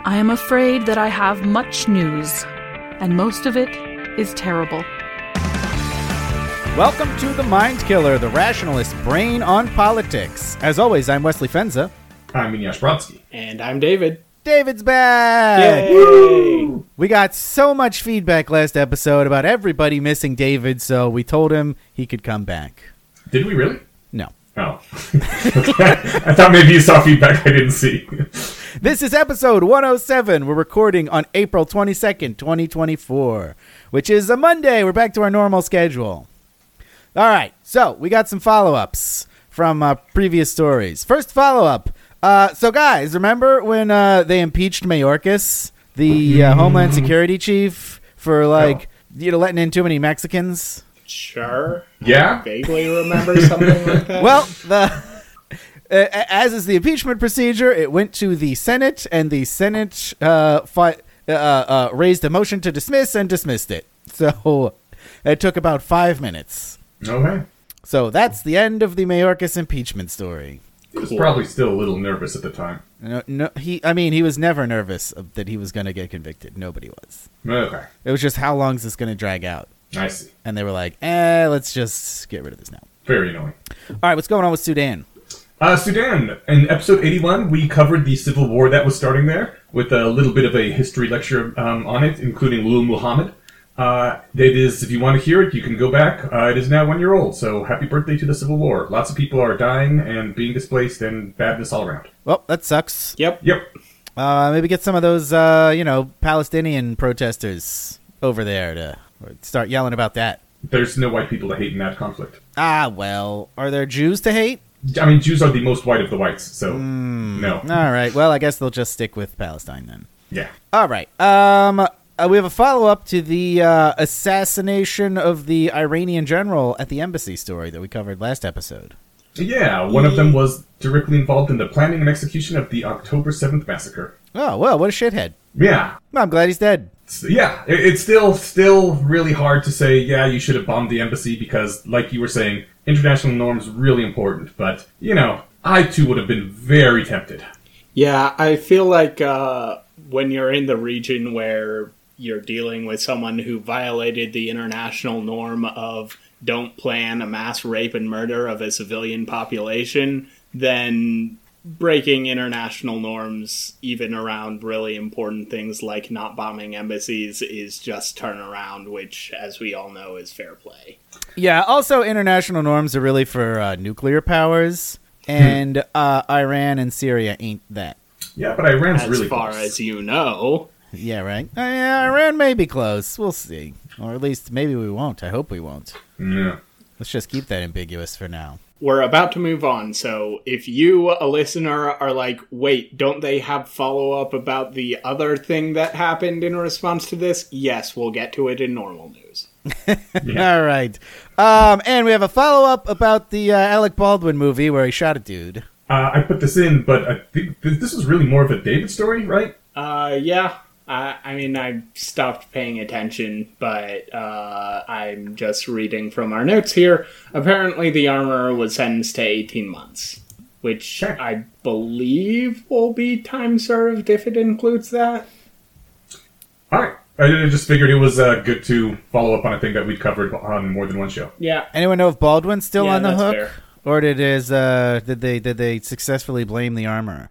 I am afraid that I have much news, and most of it is terrible. Welcome to The Mind Killer, the rationalist brain on politics. As always, I'm Wesley Fenza. I'm Ignash Brodsky. And I'm David. David's back! Yay! Woo! We got so much feedback last episode about everybody missing David, so we told him he could come back. Did we really? No. Oh. I thought maybe you saw feedback I didn't see. This is episode 107. We're recording on April 22nd, 2024, which is a Monday. We're back to our normal schedule. All right, so we got some follow-ups from previous stories. First follow-up. So, guys, remember when they impeached Mayorkas, the Homeland Security chief, for, letting in too many Mexicans? Sure. Yeah? I vaguely remember something like that. Well, as is the impeachment procedure, it went to the Senate, and the Senate raised a motion to dismiss and dismissed it. So it took about 5 minutes. Okay. So that's the end of the Mayorkas impeachment story. He was probably still a little nervous at the time. No, he was never nervous that he was going to get convicted. Nobody was. Okay. It was just, how long is this going to drag out? I see. And they were like, let's just get rid of this now. Very annoying. All right, what's going on with Sudan? Sudan. In episode 81, we covered the civil war that was starting there with a little bit of a history lecture on it, including Lul Muhammad. It is, if you want to hear it, you can go back. It is now 1 year old, so happy birthday to the civil war. Lots of people are dying and being displaced and badness all around. Well, that sucks. Yep. Maybe get some of those, Palestinian protesters over there to start yelling about that. There's no white people to hate in that conflict. Well, are there Jews to hate? I mean, Jews are the most white of the whites, so no. All right. Well, I guess they'll just stick with Palestine then. Yeah. All right. We have a follow-up to the assassination of the Iranian general at the embassy story that we covered last episode. Yeah, one of them was directly involved in the planning and execution of the October 7th massacre. Oh, well, what a shithead. Yeah. Well, I'm glad he's dead. Yeah, it's still really hard to say, yeah, you should have bombed the embassy because, like you were saying, international norms really important. But, I too would have been very tempted. Yeah, I feel like when you're in the region where you're dealing with someone who violated the international norm of don't plan a mass rape and murder of a civilian population, then breaking international norms, even around really important things like not bombing embassies, is just turnaround, which, as we all know, is fair play. Yeah, also international norms are really for nuclear powers, and Iran and Syria ain't that. Yeah, but Iran's as really far close. as you know. Yeah, right? Yeah, Iran may be close. We'll see. Or at least maybe we won't. I hope we won't. Yeah. Let's just keep that ambiguous for now. We're about to move on, so if you, a listener, are like, wait, don't they have follow-up about the other thing that happened in response to this? Yes, we'll get to it in normal news. All right. And we have a follow-up about the Alec Baldwin movie where he shot a dude. I put this in, but I think this is really more of a David story, right? Yeah. I stopped paying attention, but I'm just reading from our notes here. Apparently, the armorer was sentenced to 18 months, which I believe will be time served if it includes that. All right. I just figured it was good to follow up on a thing that we'd covered on more than one show. Yeah. Anyone know if Baldwin's still on the that's hook? fair. Or did they successfully blame the armorer?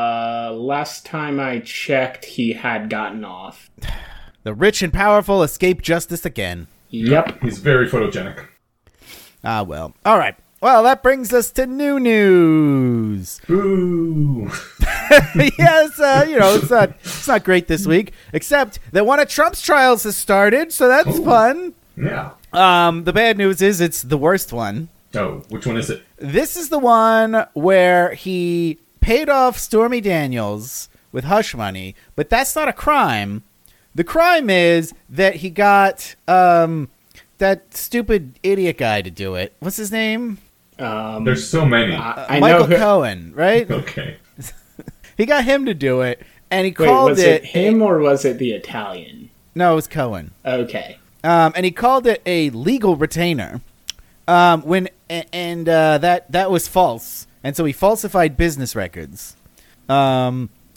Last time I checked, he had gotten off. The rich and powerful escape justice again. Yep. He's very photogenic. Well. All right. Well, that brings us to new news. Ooh. Yes, it's not great this week, except that one of Trump's trials has started, so that's fun. Yeah. The bad news is it's the worst one. Oh, which one is it? This is the one where he paid off Stormy Daniels with hush money, but that's not a crime. The crime is that he got that stupid idiot guy to do it. What's his name? There's so many. I Michael know Cohen, right? Okay. He got him to do it, and he Wait, called was it him or was it the Italian? No, it was Cohen. Okay. And he called it a legal retainer. That was false, and so he falsified business records.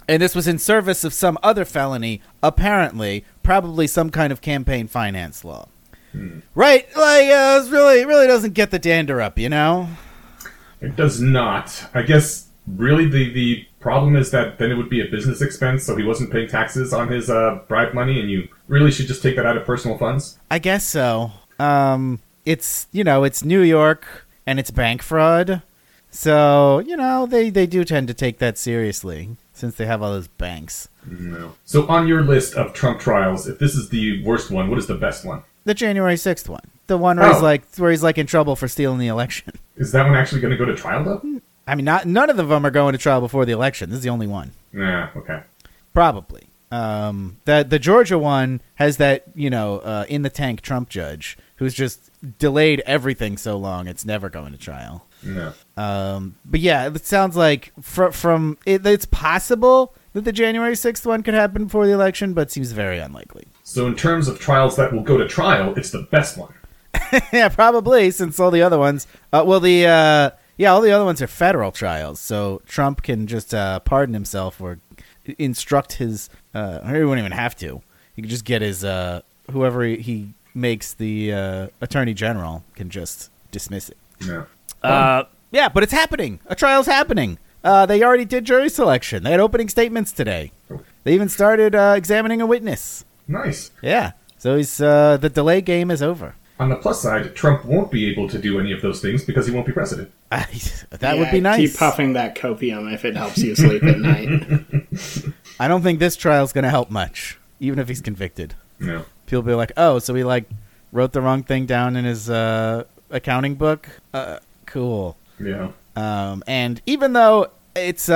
And this was in service of some other felony, apparently, probably some kind of campaign finance law. Right? Like, it really doesn't get the dander up, you know? It does not. I guess, really, the problem is that then it would be a business expense, so he wasn't paying taxes on his bribe money, and you really should just take that out of personal funds? I guess so. It's New York, and it's bank fraud. So, they do tend to take that seriously, since they have all those banks. No. So on your list of Trump trials, if this is the worst one, what is the best one? The January 6th one. The one where he's in trouble for stealing the election. Is that one actually going to go to trial, though? I mean, none of them are going to trial before the election. This is the only one. Yeah, okay. Probably. The Georgia one has that, in the tank Trump judge who's just delayed everything so long it's never going to trial. No. But yeah, it sounds like it's possible that the January 6th one could happen before the election, but seems very unlikely. So in terms of trials that will go to trial, it's the best one. Yeah, probably, since all the other ones... all the other ones are federal trials, so Trump can just pardon himself or instruct his... or he wouldn't even have to. He could just get his... whoever he makes the attorney general can just dismiss it. Yeah. Yeah, but it's happening. A trial's happening. They already did jury selection. They had opening statements today. They even started examining a witness. Nice. Yeah. So the delay game is over. On the plus side, Trump won't be able to do any of those things because he won't be president. That would be nice. Keep puffing that copium if it helps you sleep at night. I don't think this trial's going to help much, even if he's convicted. No. People be like, oh, so he wrote the wrong thing down in his accounting book? Cool. Yeah. And even though it's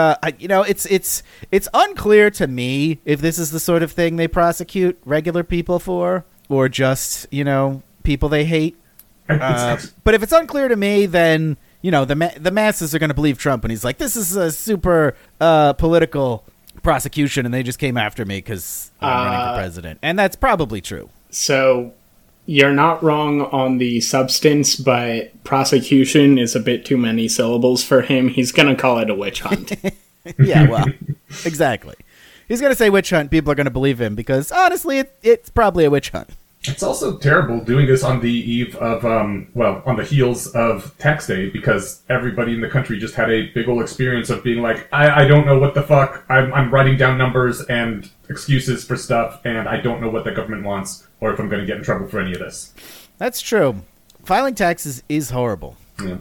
unclear to me if this is the sort of thing they prosecute regular people for, or just, people they hate. But if it's unclear to me, then, the masses are going to believe Trump, and he's like, this is a super political prosecution, and they just came after me because I'm running for president. And that's probably true. So you're not wrong on the substance, but prosecution is a bit too many syllables for him. He's going to call it a witch hunt. Yeah, well, exactly. He's going to say witch hunt. People are going to believe him because, honestly, it's probably a witch hunt. It's also terrible doing this on the eve of, on the heels of tax day, because everybody in the country just had a big old experience of being like, I don't know what the fuck, I'm writing down numbers and excuses for stuff, and I don't know what the government wants, or if I'm going to get in trouble for any of this. That's true. Filing taxes is horrible. Yeah.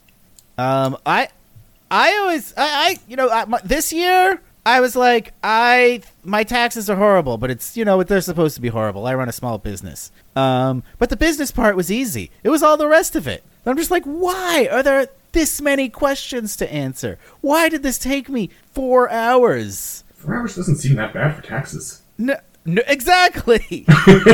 This year, I was like, my taxes are horrible, but it's, they're supposed to be horrible. I run a small business. But the business part was easy. It was all the rest of it. I'm just like, why are there this many questions to answer? Why did this take me 4 hours? 4 hours doesn't seem that bad for taxes. No, exactly.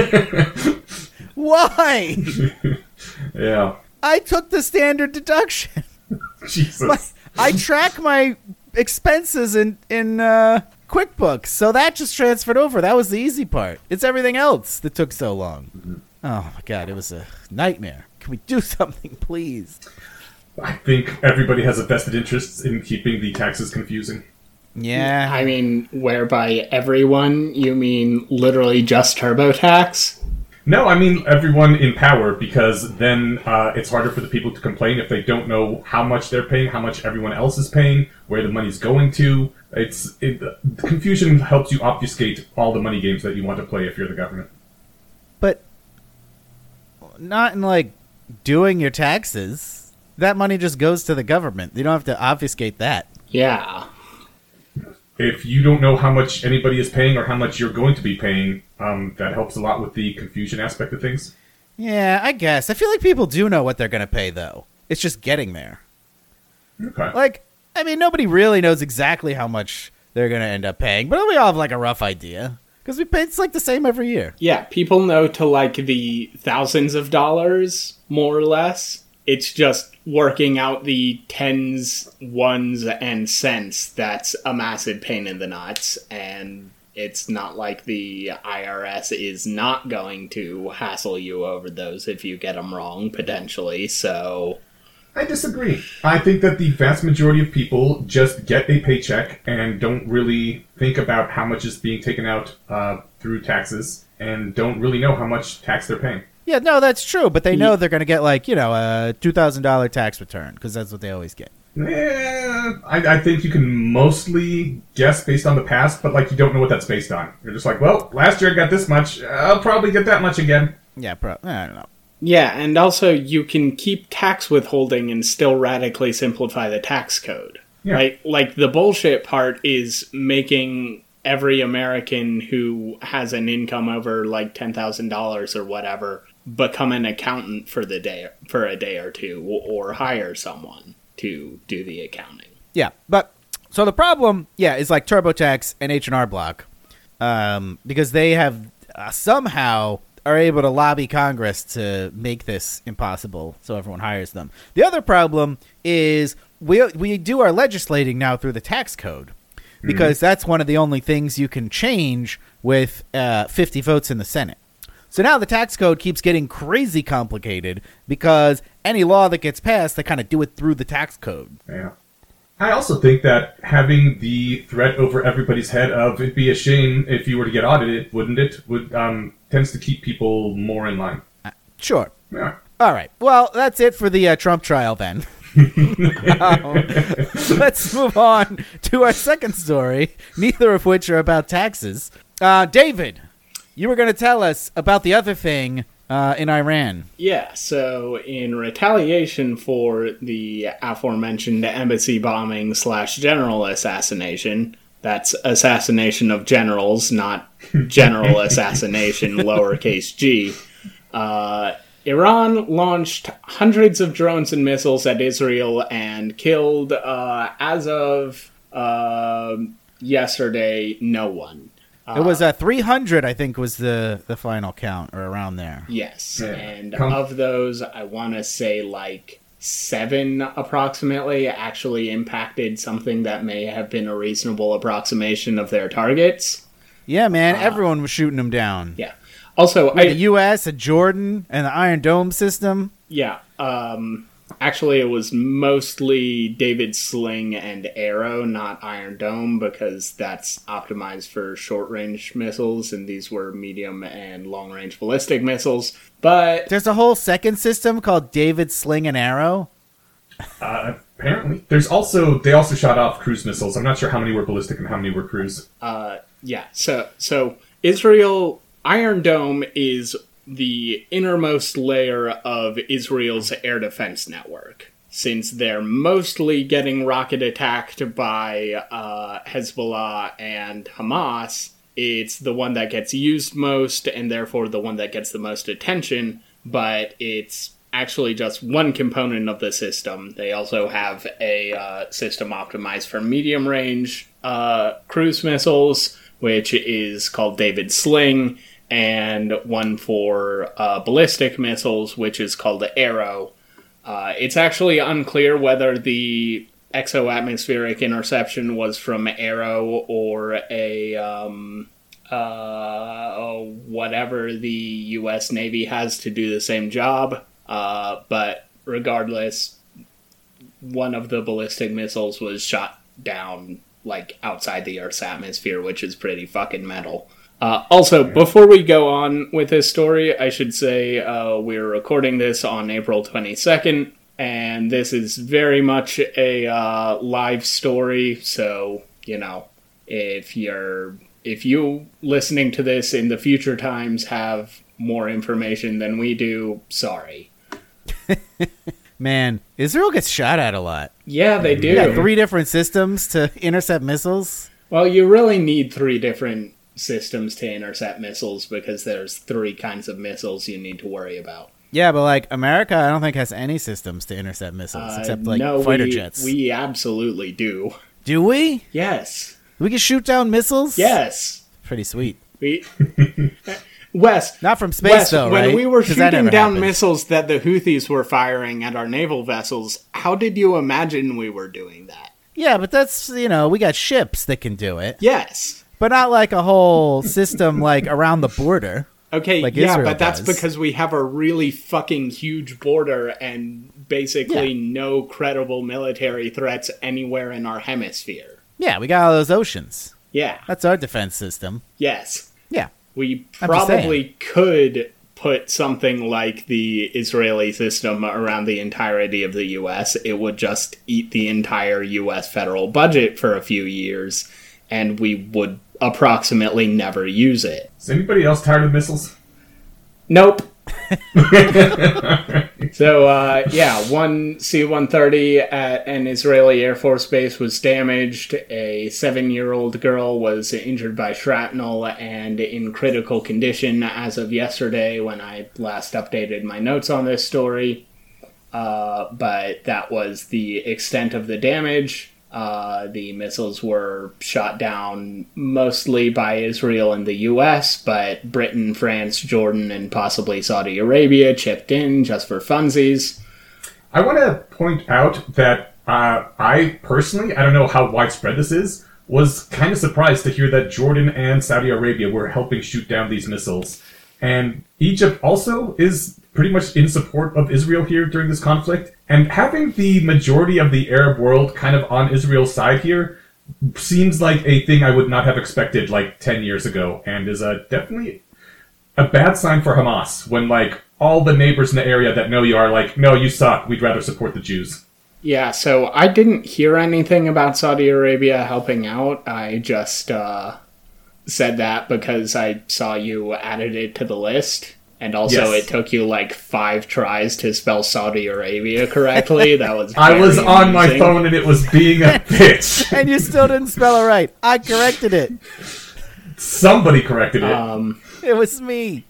Why? Yeah. I took the standard deduction. Jesus. I track my expenses in QuickBooks, so that just transferred over. That was the easy part. It's everything else that took so long. Mm-hmm. Oh my god, it was a nightmare. Can we do something, please? I think everybody has a vested interest in keeping the taxes confusing. Yeah. I mean, whereby everyone, you mean literally just TurboTax? No, I mean everyone in power, because then it's harder for the people to complain if they don't know how much they're paying, how much everyone else is paying, where the money's going to. Confusion helps you obfuscate all the money games that you want to play if you're the government. But not in, doing your taxes. That money just goes to the government. You don't have to obfuscate that. Yeah. If you don't know how much anybody is paying or how much you're going to be paying, that helps a lot with the confusion aspect of things. Yeah, I guess. I feel like people do know what they're going to pay, though. It's just getting there. Okay. Nobody really knows exactly how much they're going to end up paying, but we all have, a rough idea. Because we pay, it's, the same every year. Yeah, people know to, the thousands of dollars, more or less. It's just working out the tens, ones, and cents that's a massive pain in the nuts, and it's not like the IRS is not going to hassle you over those if you get them wrong, potentially, so... I disagree. I think that the vast majority of people just get a paycheck and don't really think about how much is being taken out through taxes and don't really know how much tax they're paying. Yeah, no, that's true. But they know they're going to get like, a $2,000 tax return because that's what they always get. I think you can mostly guess based on the past, but like you don't know what that's based on. You're just like, well, last year I got this much. I'll probably get that much again. Yeah, I don't know. Yeah, and also you can keep tax withholding and still radically simplify the tax code. Yeah. Like the bullshit part is making every American who has an income over like $10,000 or whatever become an accountant for a day or two, or hire someone to do the accounting. Yeah, but so the problem, is like TurboTax and H&R Block, because they have somehow are able to lobby Congress to make this impossible so everyone hires them. The other problem is we do our legislating now through the tax code because that's one of the only things you can change with 50 votes in the Senate. So now the tax code keeps getting crazy complicated because any law that gets passed, they kind of do it through the tax code. Yeah. I also think that having the threat over everybody's head of it'd be a shame if you were to get audited, wouldn't it? Tends to keep people more in line. Sure. Yeah. All right. Well, that's it for the Trump trial then. Let's move on to our second story, neither of which are about taxes. David, you were going to tell us about the other thing in Iran. Yeah, so in retaliation for the aforementioned embassy bombing / general assassination, that's assassination of generals, not general assassination, lowercase g, Iran launched hundreds of drones and missiles at Israel and killed, as of yesterday, no one. It was 300, I think, was the final count, or around there. Yes, and of those, I want to say like 7 approximately actually impacted something that may have been a reasonable approximation of their targets. Yeah, man, everyone was shooting them down. Yeah. Also, the U.S., Jordan, and the Iron Dome system. Yeah. Actually, it was mostly David Sling and Arrow, not Iron Dome, because that's optimized for short-range missiles, and these were medium and long-range ballistic missiles. But there's a whole second system called David Sling and Arrow. Apparently, they also shot off cruise missiles. I'm not sure how many were ballistic and how many were cruise. Yeah. So Israel. Iron Dome is the innermost layer of Israel's air defense network. Since they're mostly getting rocket attacked by Hezbollah and Hamas, it's the one that gets used most and therefore the one that gets the most attention, but it's actually just one component of the system. They also have a system optimized for medium-range cruise missiles, which is called David Sling, and one for ballistic missiles, which is called the Arrow. It's actually unclear whether the exo-atmospheric interception was from Arrow or whatever the U.S. Navy has to do the same job. But regardless, one of the ballistic missiles was shot down like outside the Earth's atmosphere, which is pretty fucking metal. Also, before we go on with this story, I should say we're recording this on April 22nd, and this is very much a live story, so, if you listening to this in the future times have more information than we do, sorry. Man, Israel gets shot at a lot. Yeah, they do. Yeah, 3 different systems to intercept missiles. Well, you really need 3 different systems to intercept missiles because there's 3 kinds of missiles you need to worry about. Yeah, but like America, I don't think has any systems to intercept missiles except like fighter jets. We absolutely do. Do we? Yes. We can shoot down missiles? Yes. Pretty sweet. Wes, not from space though, right? When we were shooting down missiles that the Houthis were firing at our naval vessels, how did you imagine we were doing that? Yeah, but that's, we got ships that can do it. Yes. But not like a whole system like around the border. Okay, like yeah, Israel but that's does. because we have a really fucking huge border and basically no credible military threats anywhere in our hemisphere. Yeah, we got all those oceans. Yeah. That's our defense system. Yes. Yeah. We I'm just probably could put something like the Israeli system around the entirety of the U.S. It would just eat the entire U.S. federal budget for a few years, and we would approximately never use it. Is anybody else tired of missiles? Nope. So, one C-130 at an Israeli Air Force base was damaged. A 7-year-old girl was injured by shrapnel and in critical condition as of yesterday when I last updated my notes on this story. But that was the extent of the damage. The missiles were shot down mostly by Israel and the US, but Britain, France, Jordan, and possibly Saudi Arabia chipped in just for funsies. I want to point out that I personally, I don't know how widespread this is, was kind of surprised to hear that Jordan and Saudi Arabia were helping shoot down these missiles. And Egypt also is pretty much in support of Israel here during this conflict. And having the majority of the Arab world kind of on Israel's side here seems like a thing I would not have expected like 10 years ago, and is definitely a bad sign for Hamas when like all the neighbors in the area that know you are like, no, you suck, we'd rather support the Jews. Yeah, so I didn't hear anything about Saudi Arabia helping out. I just said that because I saw you added it to the list. And also, Yes. It took you like 5 tries to spell Saudi Arabia correctly. That was I was very on my amusing. phone and it was being a bitch. And you still didn't spell it right. I corrected it. Somebody corrected it. It was me.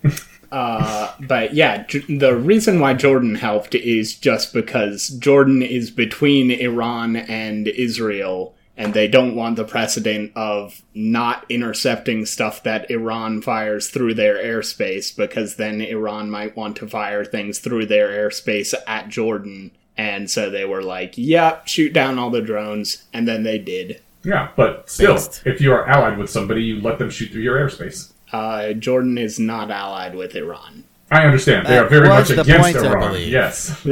But yeah, the reason why Jordan helped is just because Jordan is between Iran and Israel, and they don't want the precedent of not intercepting stuff that Iran fires through their airspace, because then Iran might want to fire things through their airspace at Jordan. And so they were like, yep, shoot down all the drones, and then they did. Yeah, but still, Based. if you are allied with somebody, you let them shoot through your airspace. Jordan is not allied with Iran. I understand. They That are very was much the against point, I Iran. believe. Yes.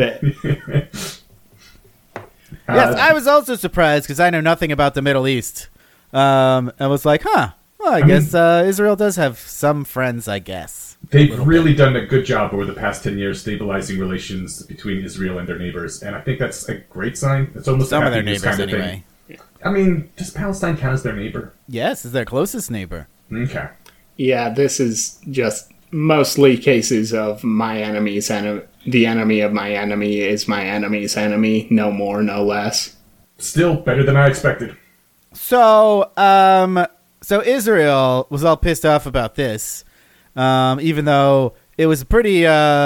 Yes, I was also surprised because I know nothing about the Middle East. I was like, well, I guess Israel does have some friends, I guess. They've really done a good job over the past 10 years stabilizing relations between Israel and their neighbors, and I think that's a great sign. It's almost Some a of their happy news neighbors, kind of anyway. thing. I mean, does Palestine count as their neighbor? Yes, is their closest neighbor. Okay. Yeah, this is just mostly cases of my enemy's enemy. The enemy of my enemy is my enemy's enemy. No more, no less. Still better than I expected. So, so Israel was all pissed off about this, even though it was a pretty,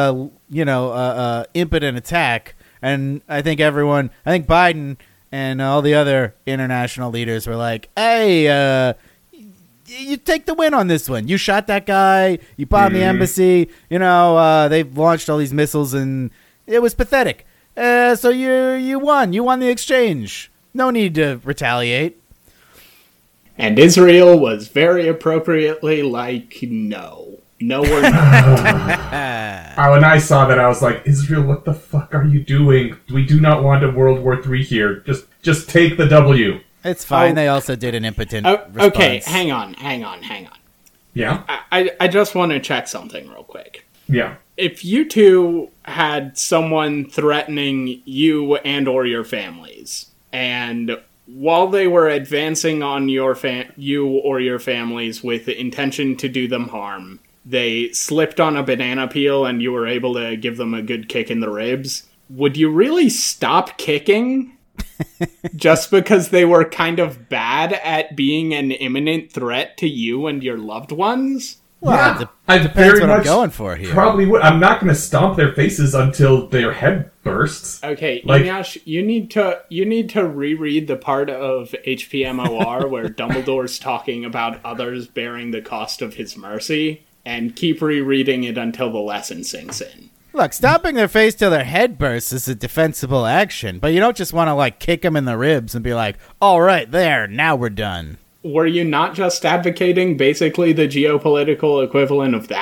impotent attack. And I think Biden and all the other international leaders were like, hey, you take the win on this one. You shot that guy. You bombed the embassy. They've launched all these missiles, and it was pathetic. So you won. You won the exchange. No need to retaliate. And Israel was very appropriately like, no. No, we're not. When I saw that, I was like, Israel, what the fuck are you doing? We do not want a World War III here. Just take the W. It's fine. They also did an impotent response. Okay, hang on. Yeah? I just want to check something real quick. Yeah. If you two had someone threatening you and or your families, and while they were advancing on you or your families with the intention to do them harm, they slipped on a banana peel and you were able to give them a good kick in the ribs, would you really stop kicking? Just because they were kind of bad at being an imminent threat to you and your loved ones? Well, I depends very what much I'm going for here. Probably would. I'm not going to stomp their faces until their head bursts. Okay, Like- Eneasz, you need to reread the part of HPMOR where Dumbledore's talking about others bearing the cost of his mercy, and keep rereading it until the lesson sinks in. Look, stomping their face till their head bursts is a defensible action, but you don't just want to, kick them in the ribs and be like, all right, there, now we're done. Were you not just advocating basically the geopolitical equivalent of that?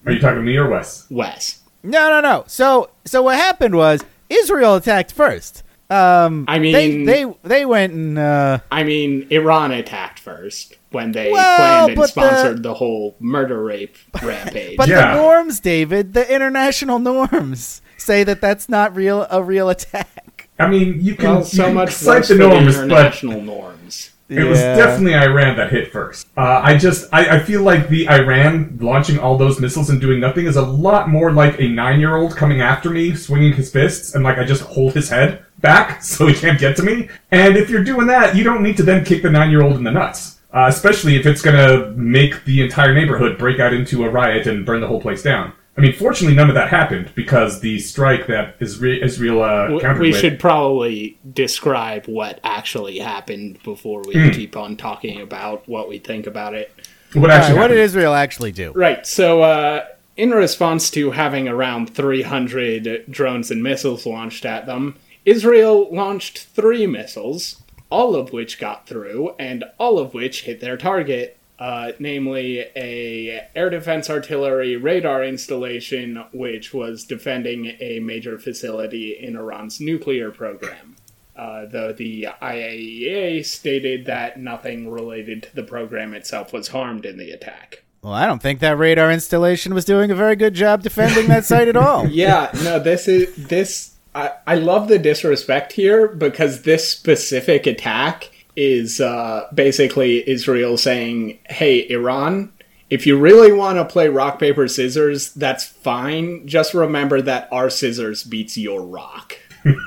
Are you talking to me or Wes? Wes. No. So what happened was Israel attacked first. I mean, they went and. I mean, Iran attacked first when they Well, planned and but sponsored the whole murder rape rampage. But Yeah. the norms, David, the international norms say that that's not a real attack. I mean, you can, well, so you much can cite worse the for the norms, but international norms. it was definitely Iran that hit first. I feel like the Iran launching all those missiles and doing nothing is a lot more like a 9-year-old coming after me, swinging his fists, and like I just hold his head back so he can't get to me. And if you're doing that, you don't need to then kick the 9-year-old in the nuts. Especially if it's going to make the entire neighborhood break out into a riot and burn the whole place down. I mean, fortunately, none of that happened because the strike that Israel countered We with... should probably describe what actually happened before we keep on talking about what we think about it. What actually What happened? did Israel actually do? Right, so in response to having around 300 drones and missiles launched at them, Israel launched 3 missiles, all of which got through, and all of which hit their target, namely a air defense artillery radar installation, which was defending a major facility in Iran's nuclear program. Though the IAEA stated that nothing related to the program itself was harmed in the attack. Well, I don't think that radar installation was doing a very good job defending that site at all. Yeah, no, I love the disrespect here because this specific attack is basically Israel saying, hey, Iran, if you really want to play rock, paper, scissors, that's fine. Just remember that our scissors beats your rock.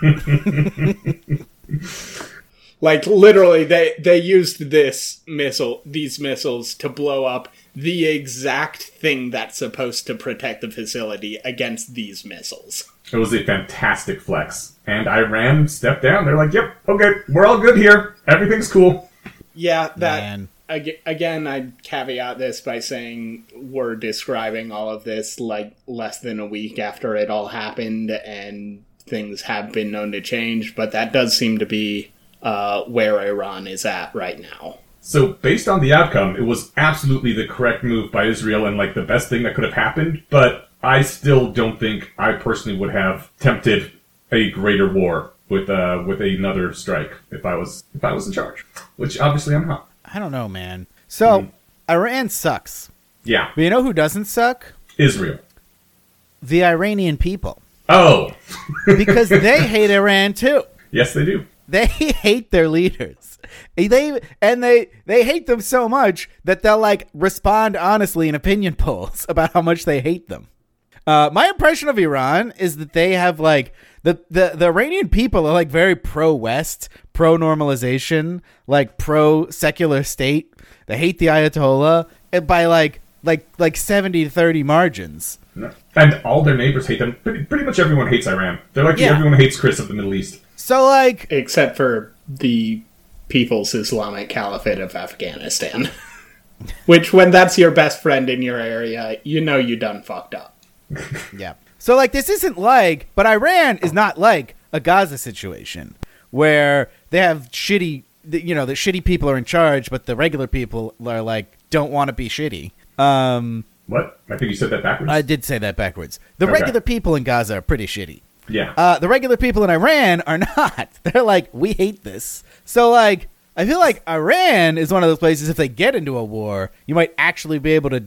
Like, literally, they used these missiles to blow up the exact thing that's supposed to protect the facility against these missiles. It was a fantastic flex. And Iran stepped down. They're like, yep, okay, we're all good here. Everything's cool. Yeah, that... Man. Again, I'd caveat this by saying we're describing all of this like less than a week after it all happened, and things have been known to change, but that does seem to be where Iran is at right now. So, based on the outcome, it was absolutely the correct move by Israel and, like, the best thing that could have happened, but I still don't think I personally would have tempted a greater war with another strike if I was in charge, which obviously I'm not. I don't know, man. So, Iran sucks. Yeah. But you know who doesn't suck? Israel. The Iranian people. Oh! Because they hate Iran, too. Yes, they do. They hate their leaders. They hate them so much that they'll like respond honestly in opinion polls about how much they hate them. My impression of Iran is that they have like the Iranian people are like very pro-West, pro-normalization, like pro-secular state. They hate the Ayatollah by like 70-30 margins. No. And all their neighbors hate them. Pretty much everyone hates Iran. They're like Yeah. everyone hates Chris of the Middle East. So like Except for the People's Islamic Caliphate of Afghanistan. Which, when that's your best friend in your area, you know you done fucked up. yeah. So like this isn't like, but Iran is not like a Gaza situation where they have shitty, the shitty people are in charge, but the regular people are like don't want to be shitty. What? I think you said that backwards? I did say that backwards. The Okay. regular people in Gaza are pretty shitty. Yeah. The regular people in Iran are not. They're like, we hate this. So, like, I feel like Iran is one of those places, if they get into a war, you might actually be able to,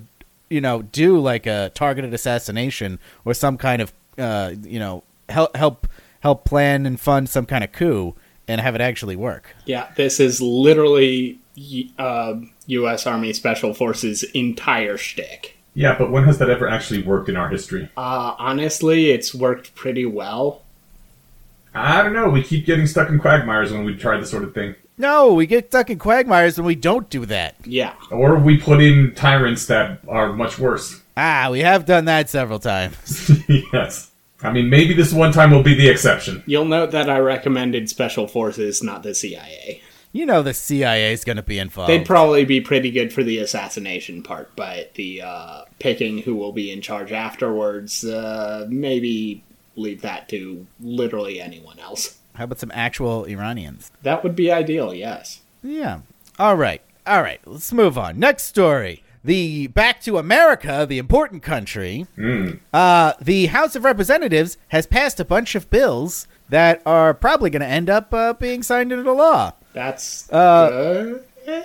do like a targeted assassination or some kind of, help plan and fund some kind of coup and have it actually work. Yeah, this is literally U.S. Army Special Forces' entire shtick. Yeah, but when has that ever actually worked in our history? Honestly, it's worked pretty well. I don't know. We keep getting stuck in quagmires when we try this sort of thing. No, we get stuck in quagmires when we don't do that. Yeah. Or we put in tyrants that are much worse. We have done that several times. Yes. I mean, maybe this one time will be the exception. You'll note that I recommended Special Forces, not the CIA. You know the CIA is going to be involved. They'd probably be pretty good for the assassination part, but the picking who will be in charge afterwards, maybe leave that to literally anyone else. How about some actual Iranians? That would be ideal, yes. Yeah. All right. Let's move on. Next story. the back to America, the important country, the House of Representatives has passed a bunch of bills that are probably going to end up being signed into law. That's good.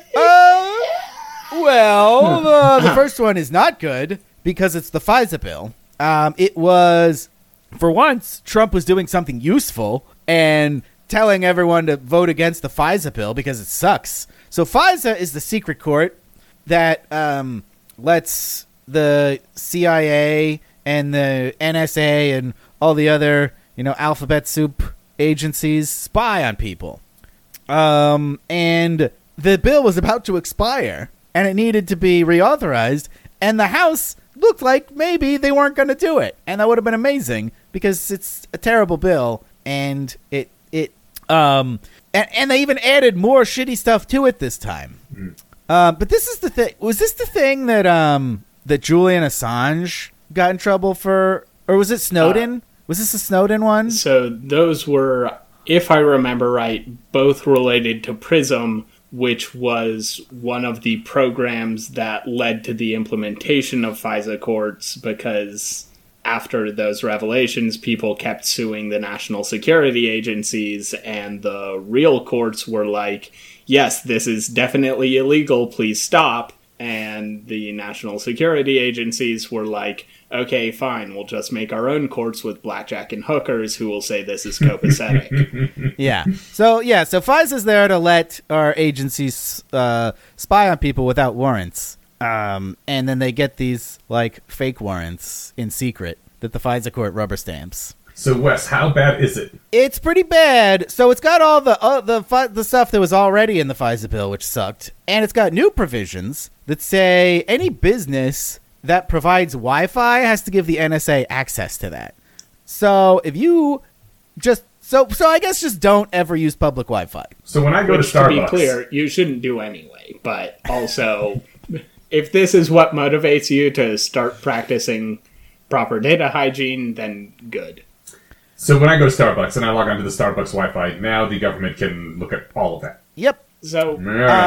Well, the first one is not good because it's the FISA bill. It was, for once, Trump was doing something useful and telling everyone to vote against the FISA bill because it sucks. So FISA is the secret court that lets the CIA and the NSA and all the other, alphabet soup agencies spy on people. And the bill was about to expire, and it needed to be reauthorized, and the House looked like maybe they weren't going to do it, and that would have been amazing because it's a terrible bill, and and they even added more shitty stuff to it this time. But this is the thing. Was this the thing that that Julian Assange got in trouble for, or was it Snowden? Was this a Snowden one? So those were, if I remember right, both related to PRISM, which was one of the programs that led to the implementation of FISA courts, because after those revelations, people kept suing the national security agencies, and the real courts were like, yes, this is definitely illegal, please stop. And the national security agencies were like, okay, fine, we'll just make our own courts with blackjack and hookers who will say this is copacetic. Yeah. So FISA's there to let our agencies spy on people without warrants. And then they get these, fake warrants in secret that the FISA court rubber stamps. So, Wes, how bad is it? It's pretty bad. So it's got all the stuff that was already in the FISA bill, which sucked. And it's got new provisions that say any business that provides Wi-Fi has to give the NSA access to that. So if you just... So I guess just don't ever use public Wi-Fi. So when I go to Starbucks... To be clear, you shouldn't do anyway. But also, if this is what motivates you to start practicing proper data hygiene, then good. So when I go to Starbucks and I log onto the Starbucks Wi-Fi, now the government can look at all of that. Yep. So,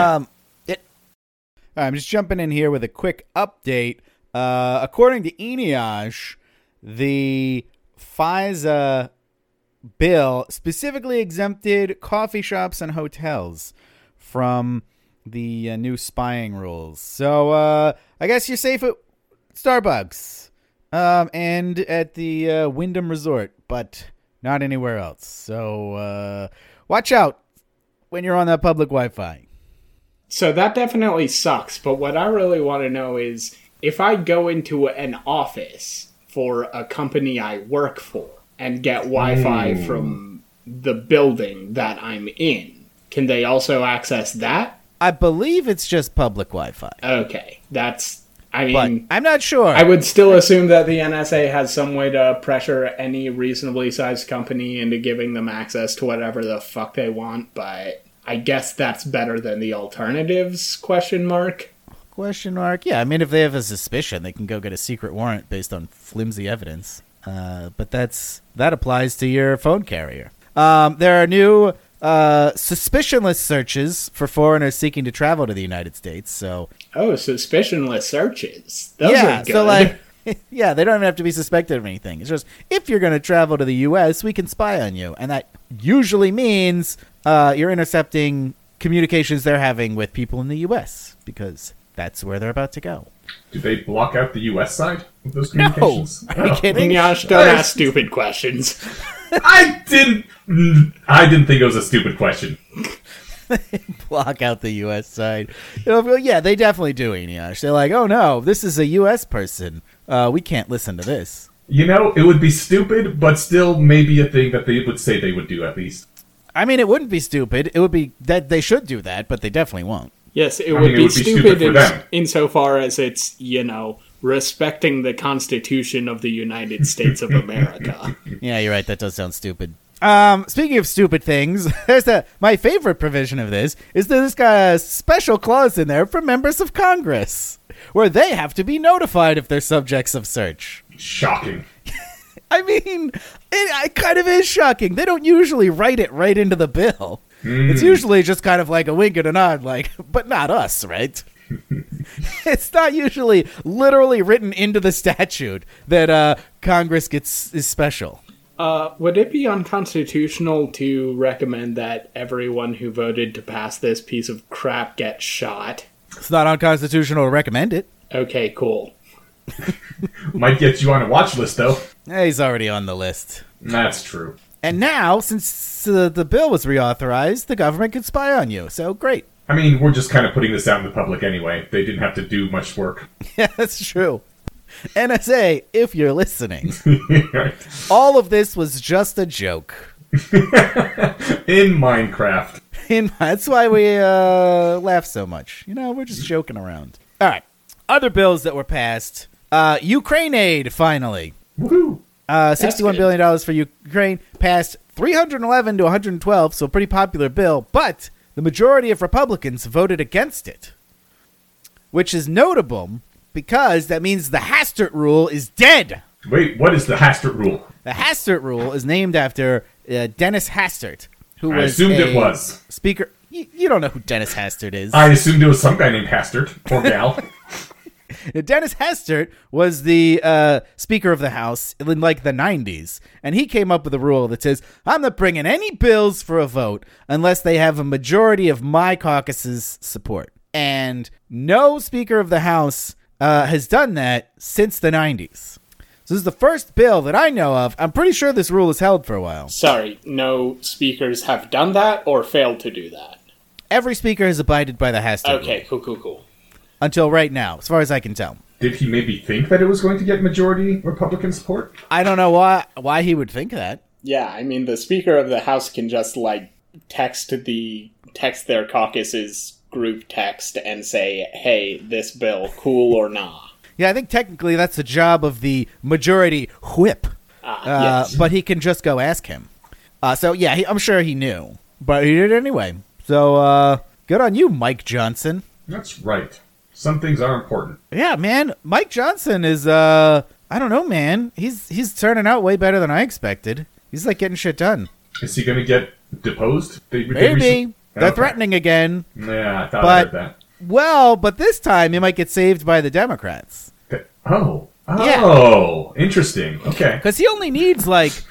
I'm just jumping in here with a quick update. According to ENIAC, the FISA bill specifically exempted coffee shops and hotels from the new spying rules. So I guess you're safe at Starbucks and at the Wyndham Resort, but not anywhere else. So watch out when you're on that public Wi-Fi. So that definitely sucks, but what I really want to know is, if I go into an office for a company I work for and get Wi-Fi from the building that I'm in, can they also access that? I believe it's just public Wi-Fi. Okay, but I'm not sure. I would still assume that the NSA has some way to pressure any reasonably sized company into giving them access to whatever the fuck they want, but I guess that's better than the alternatives, question mark? Yeah, I mean, if they have a suspicion, they can go get a secret warrant based on flimsy evidence. But that applies to your phone carrier. There are new suspicionless searches for foreigners seeking to travel to the United States. So, suspicionless searches. Those are good. So yeah, they don't even have to be suspected of anything. It's just, if you're going to travel to the U.S., we can spy on you. And that usually means you're intercepting communications they're having with people in the U.S., because that's where they're about to go. Do they block out the U.S. side of those communications? No. Are you kidding? Gosh, don't ask stupid questions. I didn't think it was a stupid question. Block out the U.S. side. Yeah, they definitely do, Eneash. They're like, oh no, this is a U.S. person. We can't listen to this. It would be stupid, but still maybe a thing that they would say they would do at least. I mean, it wouldn't be stupid. It would be that they should do that, but they definitely won't. Yes, it would be stupid insofar as it's, respecting the Constitution of the United States of America. Yeah, you're right. That does sound stupid. Speaking of stupid things, my favorite provision of this is that there's got a special clause in there for members of Congress, where they have to be notified if they're subjects of search. Shocking. I mean, it kind of is shocking. They don't usually write it right into the bill. It's usually just kind of like a wink and a nod, but not us, right? It's not usually literally written into the statute that Congress is special. Would it be unconstitutional to recommend that everyone who voted to pass this piece of crap get shot? It's not unconstitutional to recommend it. Okay, cool. Might get you on a watch list, though. He's already on the list. That's true. And now, since the bill was reauthorized, the government can spy on you. So great. I mean, we're just kind of putting this out in the public anyway. They didn't have to do much work. Yeah, that's true. NSA, if you're listening, all of this was just a joke. In Minecraft. That's why we laugh so much. We're just joking around. All right. Other bills that were passed. Ukraine aid, finally. Woohoo! $61 billion for Ukraine. Passed 311 to 112, so a pretty popular bill. But the majority of Republicans voted against it, which is notable because that means the Hastert rule is dead. Wait, what is the Hastert rule? The Hastert rule is named after Dennis Hastert, who was I assumed it was. Speaker. You don't know who Dennis Hastert is. I assumed it was some guy named Hastert, or gal. Dennis Hastert was the Speaker of the House in like the 90s, and he came up with a rule that says, I'm not bringing any bills for a vote unless they have a majority of my caucus's support. And no Speaker of the House has done that since the 90s. So this is the first bill that I know of. I'm pretty sure this rule is held for a while. Sorry, no speakers have done that or failed to do that? Every speaker has abided by the Hastert rule. Okay, cool. Until right now, as far as I can tell. Did he maybe think that it was going to get majority Republican support? I don't know why he would think that. Yeah, I mean, the Speaker of the House can just, text their caucus's group text and say, hey, this bill, cool or nah? Yeah, I think technically that's the job of the majority whip. Yes. But he can just go ask him. I'm sure he knew. But he did anyway. So, good on you, Mike Johnson. That's right. Some things are important. Yeah, man. Mike Johnson is, I don't know, man. He's turning out way better than I expected. He's, getting shit done. Is he going to get deposed? Maybe. They're threatening again. Yeah, I thought I heard that. Well, but this time he might get saved by the Democrats. Oh, yeah. Interesting. Okay. Because he only needs, like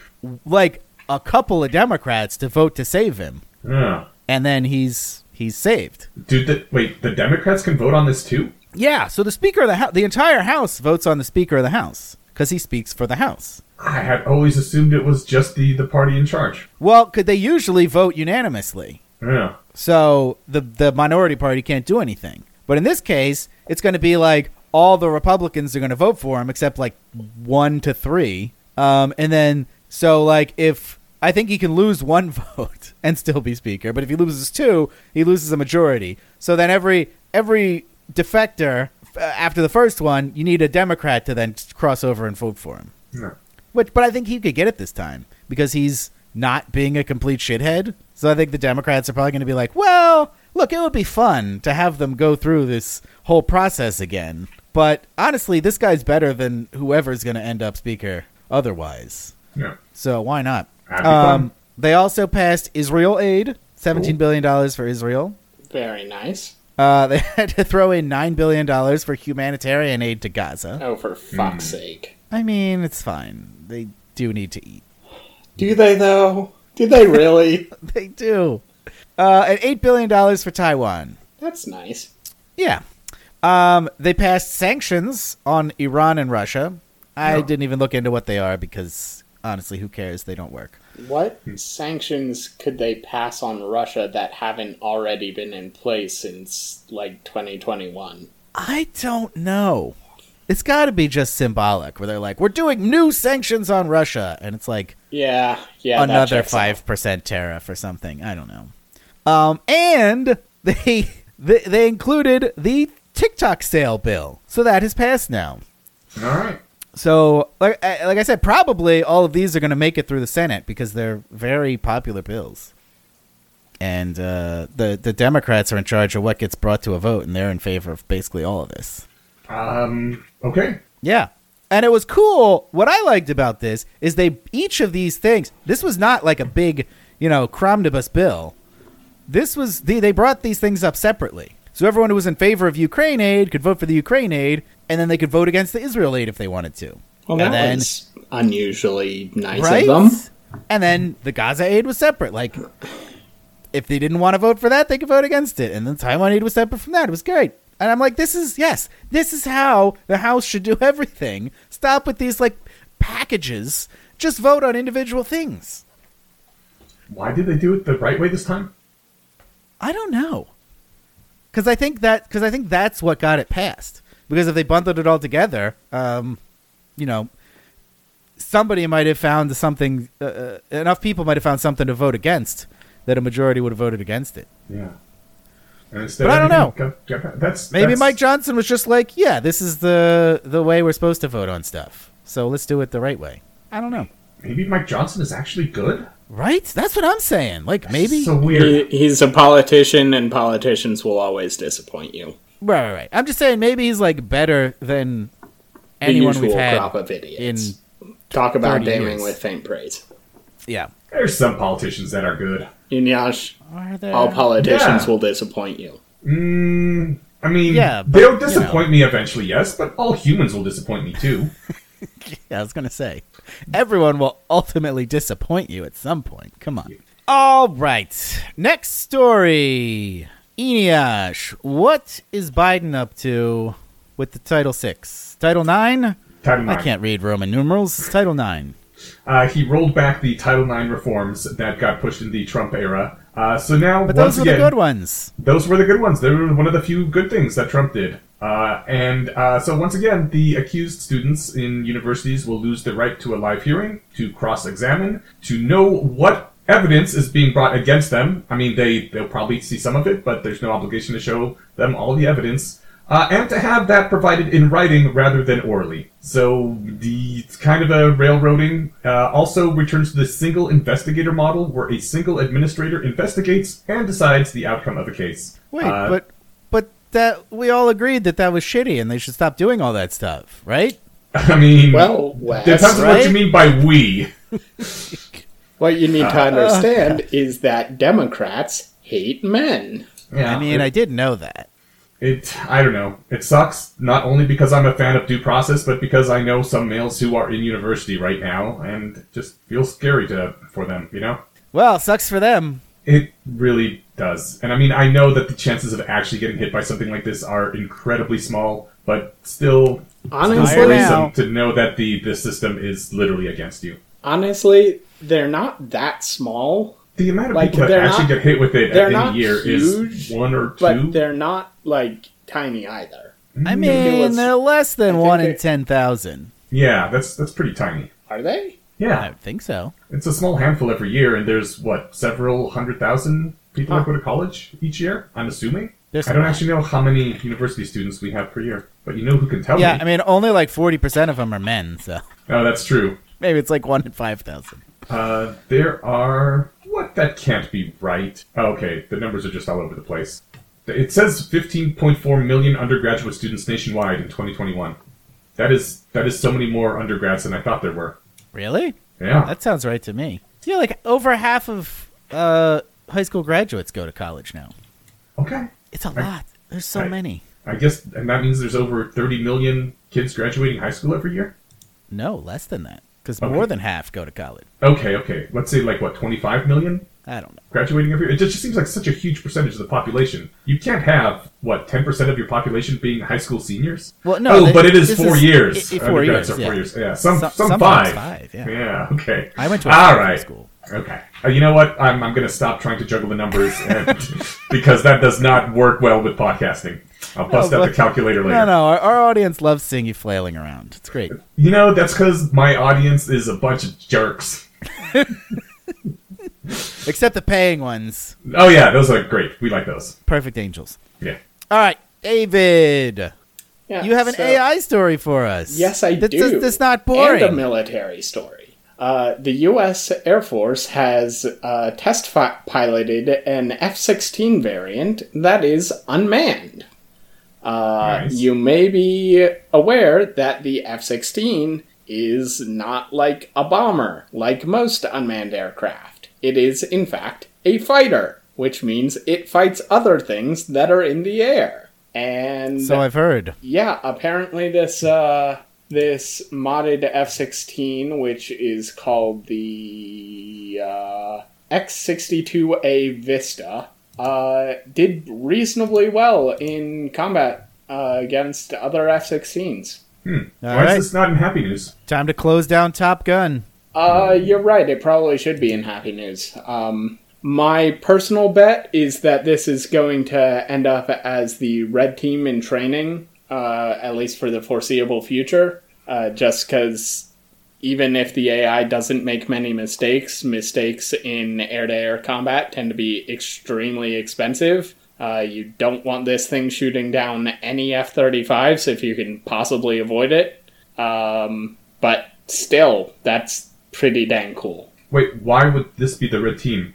a couple of Democrats to vote to save him. Yeah. And then he's saved. Dude, the Democrats can vote on this too? Yeah, so the Speaker of the House, the entire House votes on the Speaker of the House, because he speaks for the House. I had always assumed it was just the party in charge. Well, could they usually vote unanimously? Yeah. So the minority party can't do anything. But in this case, it's going to be all the Republicans are going to vote for him, except 1 to 3. And then, so if I think he can lose one vote and still be Speaker, but if he loses 2, he loses a majority. So then every defector after the first one, you need a Democrat to then cross over and vote for him. Yeah. But I think he could get it this time because he's not being a complete shithead. So I think the Democrats are probably going to be like, well, look, it would be fun to have them go through this whole process again. But honestly, this guy's better than whoever's going to end up Speaker otherwise. Yeah. So why not? That'd be fun. They also passed Israel aid, $17 billion for Israel. Very nice. They had to throw in $9 billion for humanitarian aid to Gaza. Oh, for fuck's sake. I mean, it's fine. They do need to eat. Do they, though? Do they really? They do. And $8 billion for Taiwan. That's nice. Yeah. They passed sanctions on Iran and Russia. I didn't even look into what they are because, honestly, who cares? They don't work. What sanctions could they pass on Russia that haven't already been in place since, 2021? I don't know. It's got to be just symbolic, where they're like, we're doing new sanctions on Russia. And it's like, yeah, another 5% tariff or something. I don't know. And they included the TikTok sale bill. So that has passed now. All right. So, like I said, probably all of these are going to make it through the Senate because they're very popular bills. And the Democrats are in charge of what gets brought to a vote, and they're in favor of basically all of this. Okay. Yeah. And it was cool. What I liked about this is each of these things, this was not like a big, cromnibus bill. This was, they brought these things up separately. So everyone who was in favor of Ukraine aid could vote for the Ukraine aid, and then they could vote against the Israel aid if they wanted to. Well, and that was unusually nice right? of them. And then the Gaza aid was separate. Like, if they didn't want to vote for that, they could vote against it. And then Taiwan aid was separate from that. It was great. And I'm like, this is how the House should do everything. Stop with these, like, packages. Just vote on individual things. Why did they do it the right way this time? I don't know. Because I think that's what got it passed. Because if they bundled it all together, somebody might have found something. Enough people might have found something to vote against that a majority would have voted against it. Yeah. And instead, but I don't know. Maybe that's... Mike Johnson was just like, yeah, this is the way we're supposed to vote on stuff. So let's do it the right way. I don't know. Maybe Mike Johnson is actually good. Right? That's what I'm saying. Like, maybe. So weird. He's a politician, and politicians will always disappoint you. Right. I'm just saying maybe he's, like, better than anyone the we've usual had crop of idiots. in Talk about 30 damning years. with faint praise. Yeah. There's some politicians that are good. Inyash, Are there? all politicians Yeah. will disappoint you. I mean, Yeah, but, they'll disappoint me eventually, yes, but all humans will disappoint me too. Yeah, I was going to say. Everyone will ultimately disappoint you at some point. Come on. All right. Next story. Eneash, what is Biden up to with the Title VI? Title IX? Title I IX. can't read Roman numerals. Title IX. He rolled back the Title IX reforms that got pushed in the Trump era. So now, But once those were again, the good ones. those were the good ones. They were one of the few good things that Trump did. So once again, the accused students in universities will lose the right to a live hearing, to cross-examine, to know what evidence is being brought against them. I mean, they'll probably see some of it, but there's no obligation to show them all the evidence. And to have that provided in writing rather than orally. So it's kind of a railroading. Also returns to the single investigator model, where a single administrator investigates and decides the outcome of a case. Wait, but that we all agreed that was shitty and they should stop doing all that stuff, right? I mean, Well, Wes, depends on what you right? mean by we. what you need to understand is that Democrats hate men. Yeah, I mean, I did know that. I don't know. It sucks, not only because I'm a fan of due process, but because I know some males who are in university right now, and it just feels scary for them, you know? Well, sucks for them. It really does. And I mean, I know that the chances of actually getting hit by something like this are incredibly small, but still Honestly, worrisome to know that the system is literally against you. honestly, they're not that small, The amount of Like, people that they're actually not- get hit with it they're in not a year huge, is one or but two. they're not, like, tiny either. I Mm. mean, was- they're less than I think 1 in it- 10,000. Yeah, that's pretty tiny. Are they? Yeah. I think so. It's a small handful every year, and there's, several 100,000 people that go to college each year, I'm assuming? There's I don't a lot. actually know how many university students we have per year, but you know who can tell Yeah, me. I mean, only like 40% of them are men, so Oh, that's true. maybe it's like 1 in 5,000. There are... What? That can't be right. Oh, okay, the numbers are just all over the place. It says 15.4 million undergraduate students nationwide in 2021. That is so many more undergrads than I thought there were. Really? Yeah. That sounds right to me. Yeah, like over half of high school graduates go to college now. Okay. It's a lot. There's so many. I guess, and that means there's over 30 million kids graduating high school every year? No, less than that. Because Okay. more than half go to college. Okay. Let's say, 25 million I don't know. graduating every year? It just seems like such a huge percentage of the population. You can't have, 10% of your population being high school seniors? Well, no. But it is this 4 years. 4 Undergrads years, are 4 yeah. years. Yeah, some Sometimes 5. 5, yeah. Yeah, okay. I went to a All private right. school. Okay. You know what? I'm going to stop trying to juggle the numbers because that does not work well with podcasting. I'll bust out but- the calculator later. No, our audience loves seeing you flailing around. It's great. You know, that's because my audience is a bunch of jerks. Except the paying ones. Oh, yeah, those are great. We like those. Perfect angels. Yeah. All right, David. Yeah, You have an so- AI story for us. Yes, I do. That's not boring. And a military story. The U.S. Air Force has piloted an F-16 variant that is unmanned. Nice. You may be aware that the F-16 is not like a bomber, like most unmanned aircraft. It is, in fact, a fighter. which means it fights other things that are in the air. And So I've heard. yeah, apparently this modded F-16, which is called the X-62A Vista, did reasonably well in combat against other F-16s. All Why right. is this not in happy news? Time to close down Top Gun. You're right, it probably should be in happy news. My personal bet is that this is going to end up as the red team in training, at least for the foreseeable future, just because even if the AI doesn't make many mistakes in air-to-air combat tend to be extremely expensive. You don't want this thing shooting down any F-35s if you can possibly avoid it. But still, that's pretty dang cool. Wait, why would this be the red team?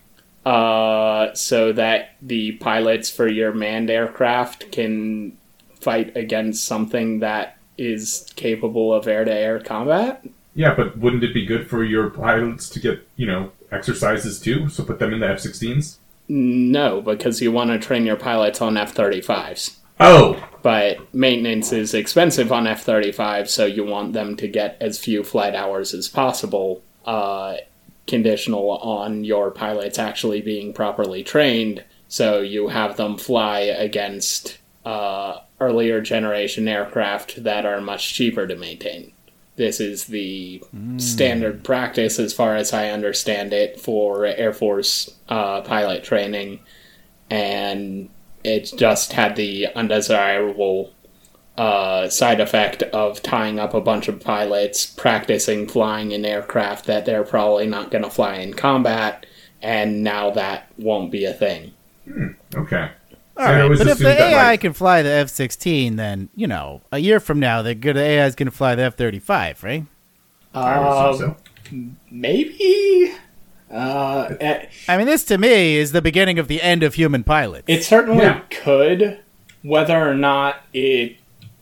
So that the pilots for your manned aircraft can fight against something that is capable of air-to-air combat? Yeah, but wouldn't it be good for your pilots to get, exercises too? So put them in the F-16s? No, because you want to train your pilots on F-35s. Oh! But maintenance is expensive on F-35, so you want them to get as few flight hours as possible, conditional on your pilots actually being properly trained, so you have them fly against earlier generation aircraft that are much cheaper to maintain. This is the standard practice, as far as I understand it, for Air Force pilot training, and it just had the undesirable side effect of tying up a bunch of pilots practicing flying in aircraft that they're probably not going to fly in combat, and now that won't be a thing. Okay. All right, but if the AI can fly the F-16, then, a year from now, the good AI is going to fly the F-35, right? I would assume so. Maybe? I mean, this to me is the beginning of the end of human pilots. It certainly could. Whether or not the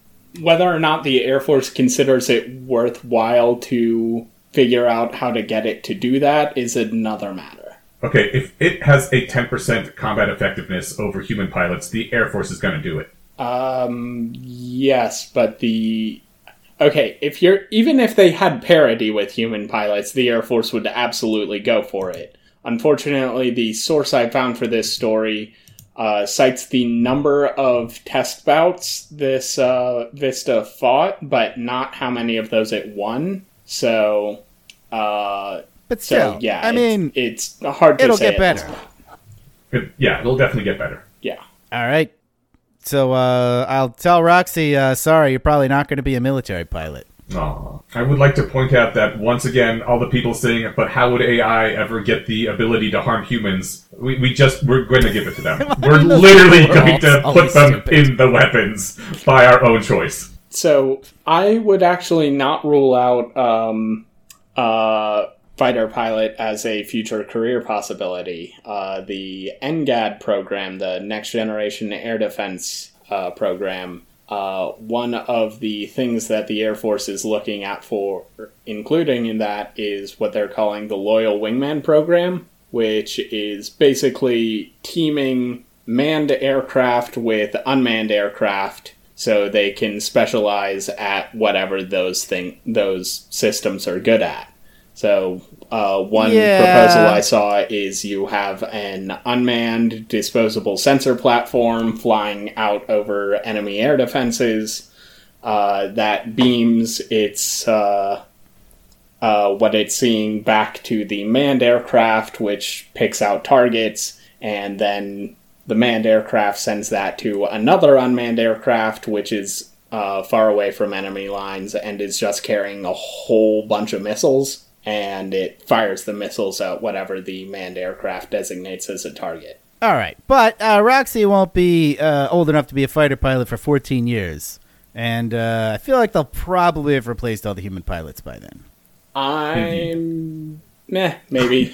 Air Force considers it worthwhile to figure out how to get it to do that is another matter. Okay, if it has a 10% combat effectiveness over human pilots, the Air Force is going to do it. Yes, but even if they had parity with human pilots, the Air Force would absolutely go for it. Unfortunately, the source I found for this story cites the number of test bouts this Vista fought, but not how many of those it won. So, but still, yeah, I mean, it's hard to say. It'll get better. It'll definitely get better. Yeah. All right. So I'll tell Roxy, sorry, you're probably not going to be a military pilot. Aw. I would like to point out that, once again, all the people saying, but how would AI ever get the ability to harm humans? We're going to give it to them. We're literally going to put them in the weapons by our own choice. So I would actually not rule out fighter pilot as a future career possibility. The NGAD program, the Next Generation Air Defense program, one of the things that the Air Force is looking at for including in that is what they're calling the Loyal Wingman program, which is basically teaming manned aircraft with unmanned aircraft so they can specialize at whatever those systems are good at. So one proposal I saw is you have an unmanned disposable sensor platform flying out over enemy air defenses that beams its what it's seeing back to the manned aircraft, which picks out targets, and then the manned aircraft sends that to another unmanned aircraft, which is far away from enemy lines and is just carrying a whole bunch of missiles. And it fires the missiles at whatever the manned aircraft designates as a target. All right, but Roxy won't be old enough to be a fighter pilot for 14 years. And I feel like they'll probably have replaced all the human pilots by then. Maybe.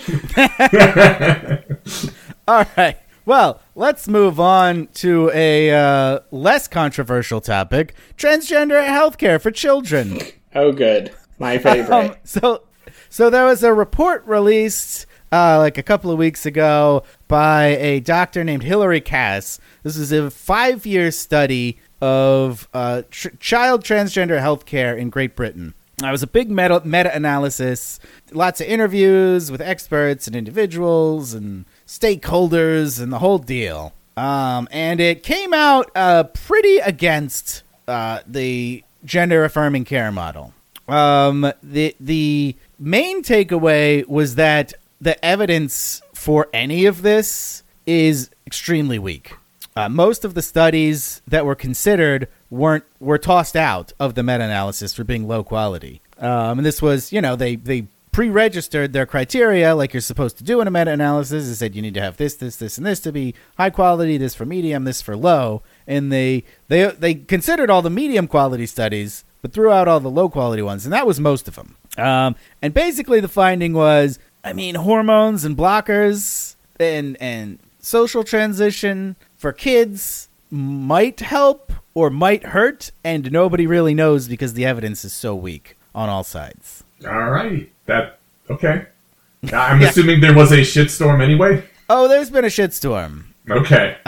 All right, well, let's move on to a less controversial topic, transgender healthcare for children. Oh, good. My favorite. So there was a report released like a couple of weeks ago by a doctor named Hilary Cass. This is a 5-year study of child transgender healthcare in Great Britain. It was a big meta-analysis, lots of interviews with experts and individuals and stakeholders and the whole deal. And it came out pretty against the gender-affirming care model. The main takeaway was that the evidence for any of this is extremely weak. Most of the studies that were considered were tossed out of the meta-analysis for being low quality. And this was, they pre-registered their criteria like you're supposed to do in a meta-analysis. They said you need to have this, and this to be high quality, this for medium, this for low. And they considered all the medium quality studies, but threw out all the low quality ones. And that was most of them. And basically the finding was, hormones and blockers and social transition for kids might help or might hurt, and nobody really knows because the evidence is so weak on all sides. All right. Okay. I'm assuming there was a shitstorm anyway? Oh, there's been a shitstorm. Okay.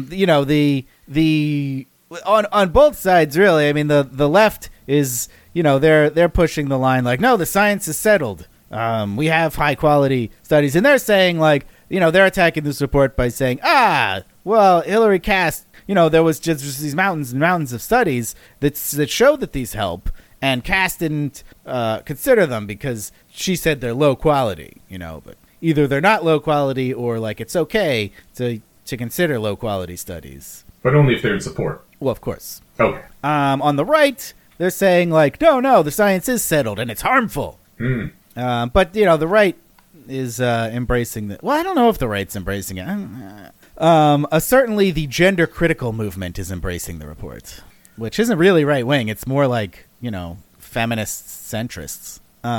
On both sides, really. The left is, they're pushing the line like, no, the science is settled. We have high quality studies. And they're saying like, they're attacking this report by saying, Hilary Cass, there was just these mountains and mountains of studies that showed that these help. And Cass didn't consider them because she said they're low quality, but either they're not low quality or like it's okay to consider low quality studies. But only if they're in support. Well, of course. Okay. On the right, they're saying like, no, the science is settled and it's harmful. But, the right is embracing that. Well, I don't know if the right's embracing it. Certainly the gender critical movement is embracing the report, which isn't really right wing. It's more like, feminist centrists.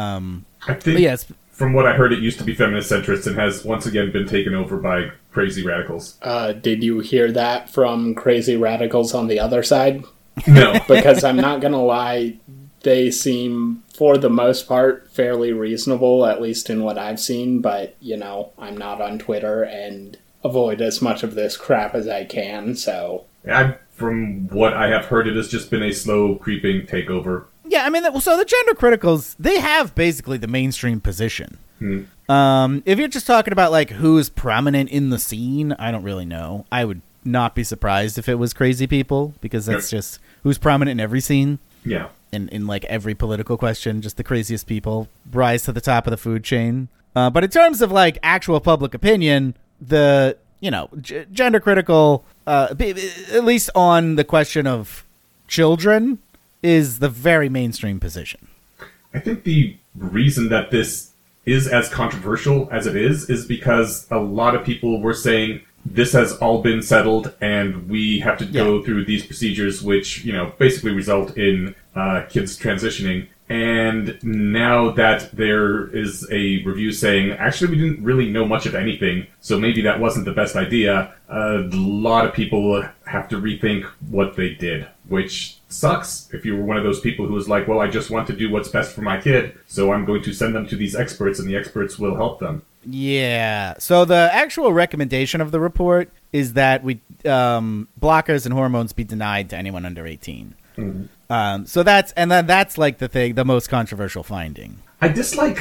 I think, yes. From what I heard, it used to be feminist centrists and has once again been taken over by crazy radicals. Did you hear that from crazy radicals on the other side? No. Because I'm not going to lie, they seem, for the most part, fairly reasonable, at least in what I've seen. But, I'm not on Twitter and avoid as much of this crap as I can, so... From what I have heard, it has just been a slow, creeping takeover. Yeah, so the gender criticals, they have basically the mainstream position. If you're just talking about, like, who's prominent in the scene, I don't really know. I would not be surprised if it was crazy people, because that's just who's prominent in every scene. Yeah. In like, every political question, just the craziest people rise to the top of the food chain. But in terms of, like, actual public opinion, the... gender critical, at least on the question of children, is the very mainstream position. I think the reason that this is as controversial as it is because a lot of people were saying this has all been settled and we have to go through these procedures which, basically result in kids transitioning. And now that there is a review saying, actually, we didn't really know much of anything, so maybe that wasn't the best idea, a lot of people have to rethink what they did, which sucks if you were one of those people who was like, well, I just want to do what's best for my kid, so I'm going to send them to these experts, and the experts will help them. Yeah. So the actual recommendation of the report is that blockers and hormones be denied to anyone under 18. Mm-hmm. So that's like the most controversial finding. I dislike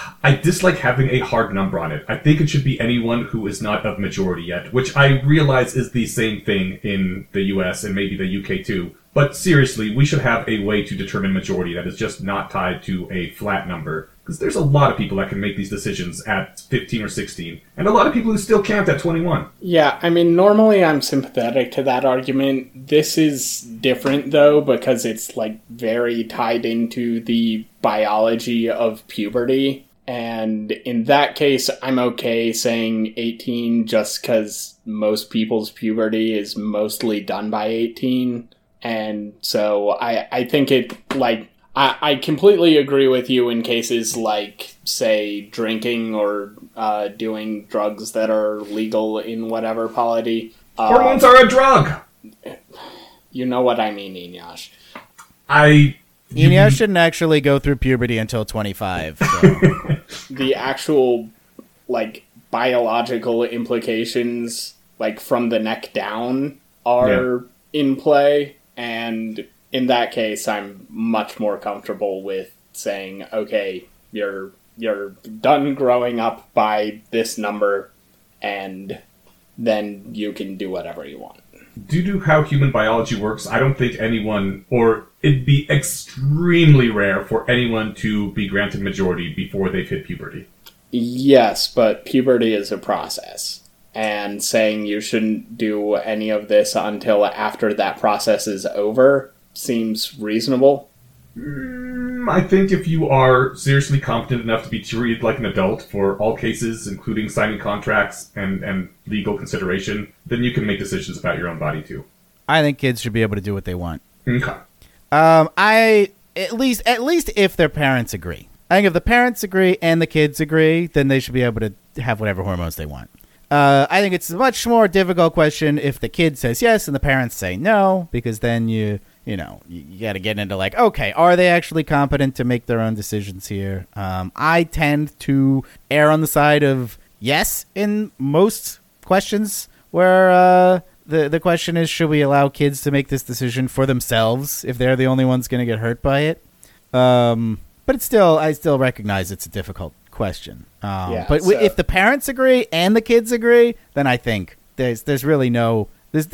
having a hard number on it. I think it should be anyone who is not of majority yet, which I realize is the same thing in the US and maybe the UK too. But seriously, we should have a way to determine majority that is just not tied to a flat number. Because there's a lot of people that can make these decisions at 15 or 16, and a lot of people who still can't at 21. Yeah, normally I'm sympathetic to that argument. This is different, though, because it's, very tied into the biology of puberty. And in that case, I'm okay saying 18 just because most people's puberty is mostly done by 18. And so I think it, I completely agree with you in cases like, say, drinking or doing drugs that are legal in whatever polity. Hormones are a drug! You know what I mean, Eneasz. Eneasz shouldn't actually go through puberty until 25. So. The actual like, biological implications, like, from the neck down are in play. And in that case, I'm much more comfortable with saying, okay, you're done growing up by this number, and then you can do whatever you want. Due to how human biology works, I don't think anyone, or it'd be extremely rare for anyone to be granted majority before they've hit puberty. Yes, but puberty is a process. And saying you shouldn't do any of this until after that process is over seems reasonable. I think if you are seriously competent enough to be treated like an adult for all cases, including signing contracts and legal consideration, then you can make decisions about your own body too. I think kids should be able to do what they want. Okay. At least if their parents agree. I think if the parents agree and the kids agree, then they should be able to have whatever hormones they want. I think it's a much more difficult question if the kid says yes and the parents say no, because then you got to get into like, okay, are they actually competent to make their own decisions here? I tend to err on the side of yes in most questions where the question is, should we allow kids to make this decision for themselves if they're the only ones going to get hurt by it? But I still recognize it's a difficult question. If the parents agree and the kids agree, then I think there's really no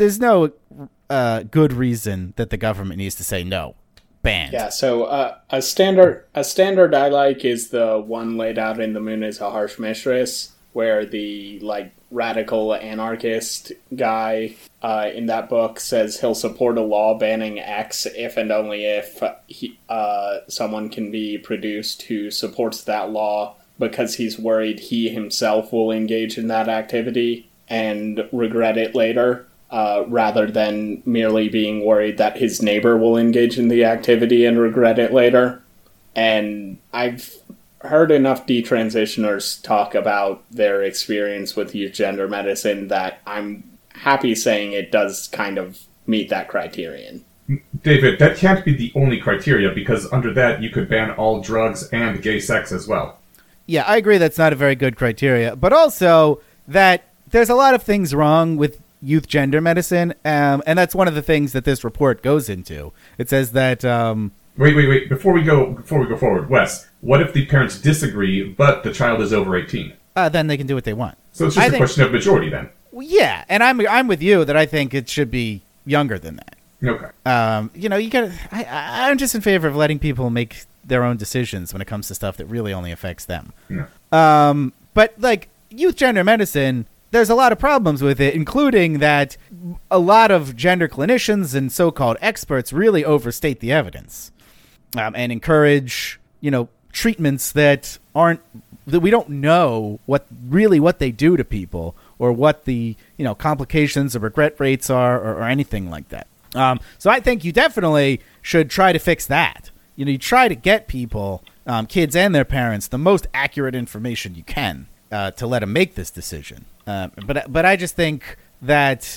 good reason that the government needs to say no. Banned. Yeah. So a standard I like is the one laid out in The Moon is a Harsh Mistress, where the radical anarchist guy in that book says he'll support a law banning X if and only if someone can be produced who supports that law, because he's worried he himself will engage in that activity and regret it later, rather than merely being worried that his neighbor will engage in the activity and regret it later. And I've heard enough detransitioners talk about their experience with youth gender medicine that I'm happy saying it does kind of meet that criterion. David, that can't be the only criteria, because under that you could ban all drugs and gay sex as well. Yeah, I agree that's not a very good criteria, but also that there's a lot of things wrong with youth gender medicine, and that's one of the things that this report goes into. It says that... Wait. Before we go forward, Wes, what if the parents disagree, but the child is over 18? Then they can do what they want. So it's just a question of majority, then? Yeah, and I'm with you that I think it should be younger than that. Okay. You gotta... I'm just in favor of letting people make their own decisions when it comes to stuff that really only affects them. Yeah. But, youth gender medicine... There's a lot of problems with it, including that a lot of gender clinicians and so-called experts really overstate the evidence and encourage, treatments that we don't know what they do to people or what the, complications or regret rates are or anything like that. So I think you definitely should try to fix that. You try to get people, kids and their parents, the most accurate information you can to let them make this decision. But I just think that's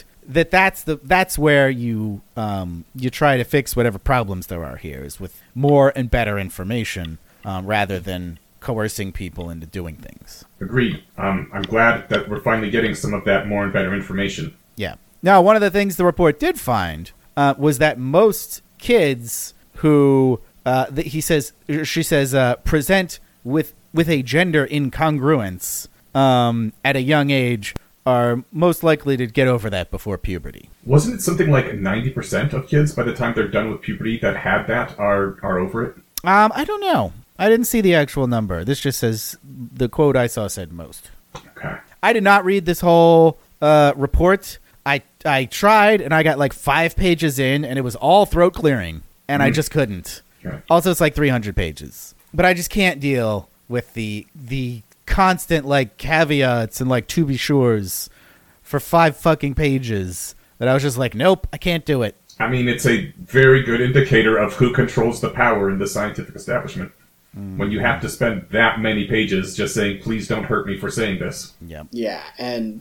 where you try to fix whatever problems there are here, is with more and better information rather than coercing people into doing things. Agreed. I'm glad that we're finally getting some of that more and better information. Yeah. Now, one of the things the report did find was that most kids who she says present with a gender incongruence at a young age are most likely to get over that before puberty. Wasn't it something like 90% of kids by the time they're done with puberty that had that are over it? I don't know. I didn't see the actual number. This just says, the quote I saw said most. Okay. I did not read this whole report. I tried, and I got 5 pages in, and it was all throat clearing, and I just couldn't. Okay. Also, it's 300 pages. But I just can't deal with the constant caveats and to be sures for 5 fucking pages that I was just nope, I can't do it. I mean, it's a very good indicator of who controls the power in the scientific establishment. When you have to spend that many pages just saying, please don't hurt me for saying this. Yeah, and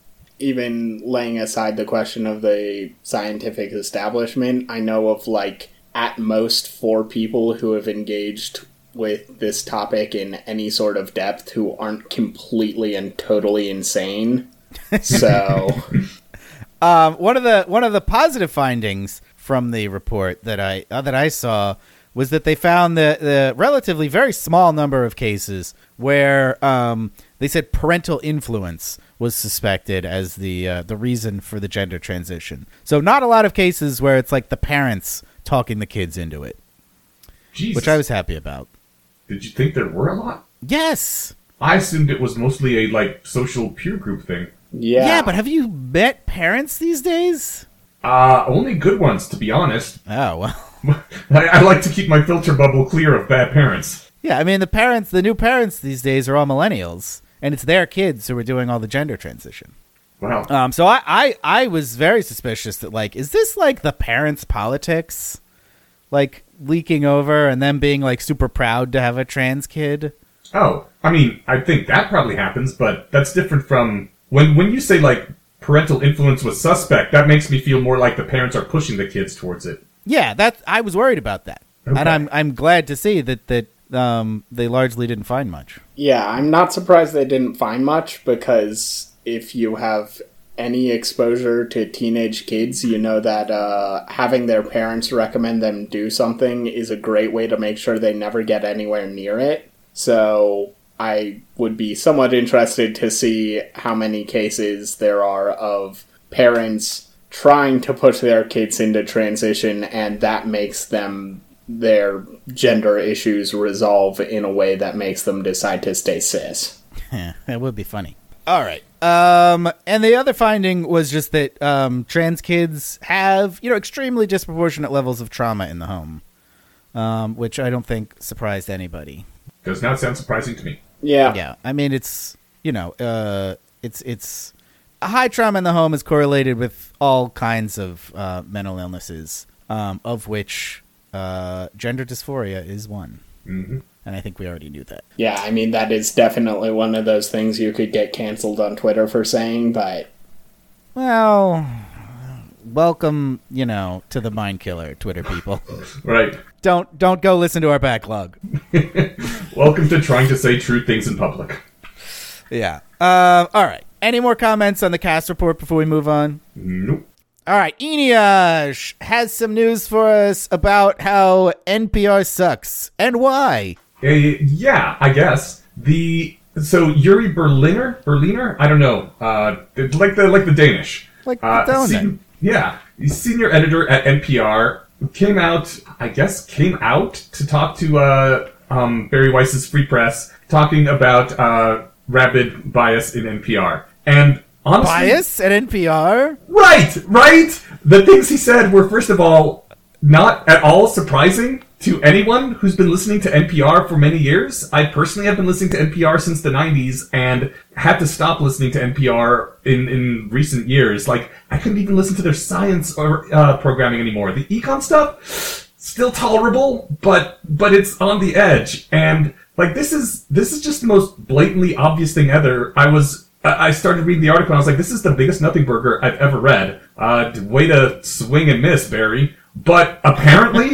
even laying aside the question of the scientific establishment, I know of at most 4 people who have engaged with this topic in any sort of depth who aren't completely and totally insane. So, one of the positive findings from the report that I saw was that they found the relatively very small number of cases where they said parental influence was suspected as the reason for the gender transition. So not a lot of cases where it's like the parents talking the kids into it, Jesus. which I was happy about. Did you think there were a lot? Yes. I assumed it was mostly a social peer group thing. Yeah, but have you met parents these days? Only good ones, to be honest. Oh, well. I like to keep my filter bubble clear of bad parents. Yeah, I mean, the new parents these days are all millennials, and it's their kids who are doing all the gender transition. Wow. So I was very suspicious that, is this the parents' politics? Leaking over and them being, super proud to have a trans kid? Oh, I mean, I think that probably happens, but that's different from... When you say, parental influence was suspect, that makes me feel more like the parents are pushing the kids towards it. Yeah, I was worried about that. Okay. And I'm glad to see that they largely didn't find much. Yeah, I'm not surprised they didn't find much, because if you have any exposure to teenage kids, you know that having their parents recommend them do something is a great way to make sure they never get anywhere near it. So I would be somewhat interested to see how many cases there are of parents trying to push their kids into transition, and that makes their gender issues resolve in a way that makes them decide to stay cis. That would be funny. All right. And the other finding was just that trans kids have, extremely disproportionate levels of trauma in the home, which I don't think surprised anybody. Does not sound surprising to me. Yeah. Yeah. I mean, it's, it's a high trauma in the home is correlated with all kinds of mental illnesses, of which gender dysphoria is one. Mm-hmm. And I think we already knew that. Yeah, I mean, that is definitely one of those things you could get canceled on Twitter for saying, but... Well, welcome, to the Mind Killer, Twitter people. Right. Don't go listen to our backlog. Welcome to trying to say true things in public. Yeah. All right. Any more comments on the cast report before we move on? Nope. All right. Eneash has some news for us about how NPR sucks and why. Yeah, I guess. So Yuri Berliner, I don't know. Like the Danish. Like the donut. He's senior editor at NPR. Came out to talk to Barry Weiss's Free Press, talking about rabid bias in NPR. And honestly, bias at NPR? Right! The things he said were, first of all, not at all surprising to anyone who's been listening to NPR for many years. I personally have been listening to NPR since the 90s and had to stop listening to NPR in recent years. I couldn't even listen to their science or programming anymore. The econ stuff, still tolerable, but it's on the edge. And this is just the most blatantly obvious thing ever. I started reading the article and I was like, this is the biggest nothing burger I've ever read. Way to swing and miss, Barry. But apparently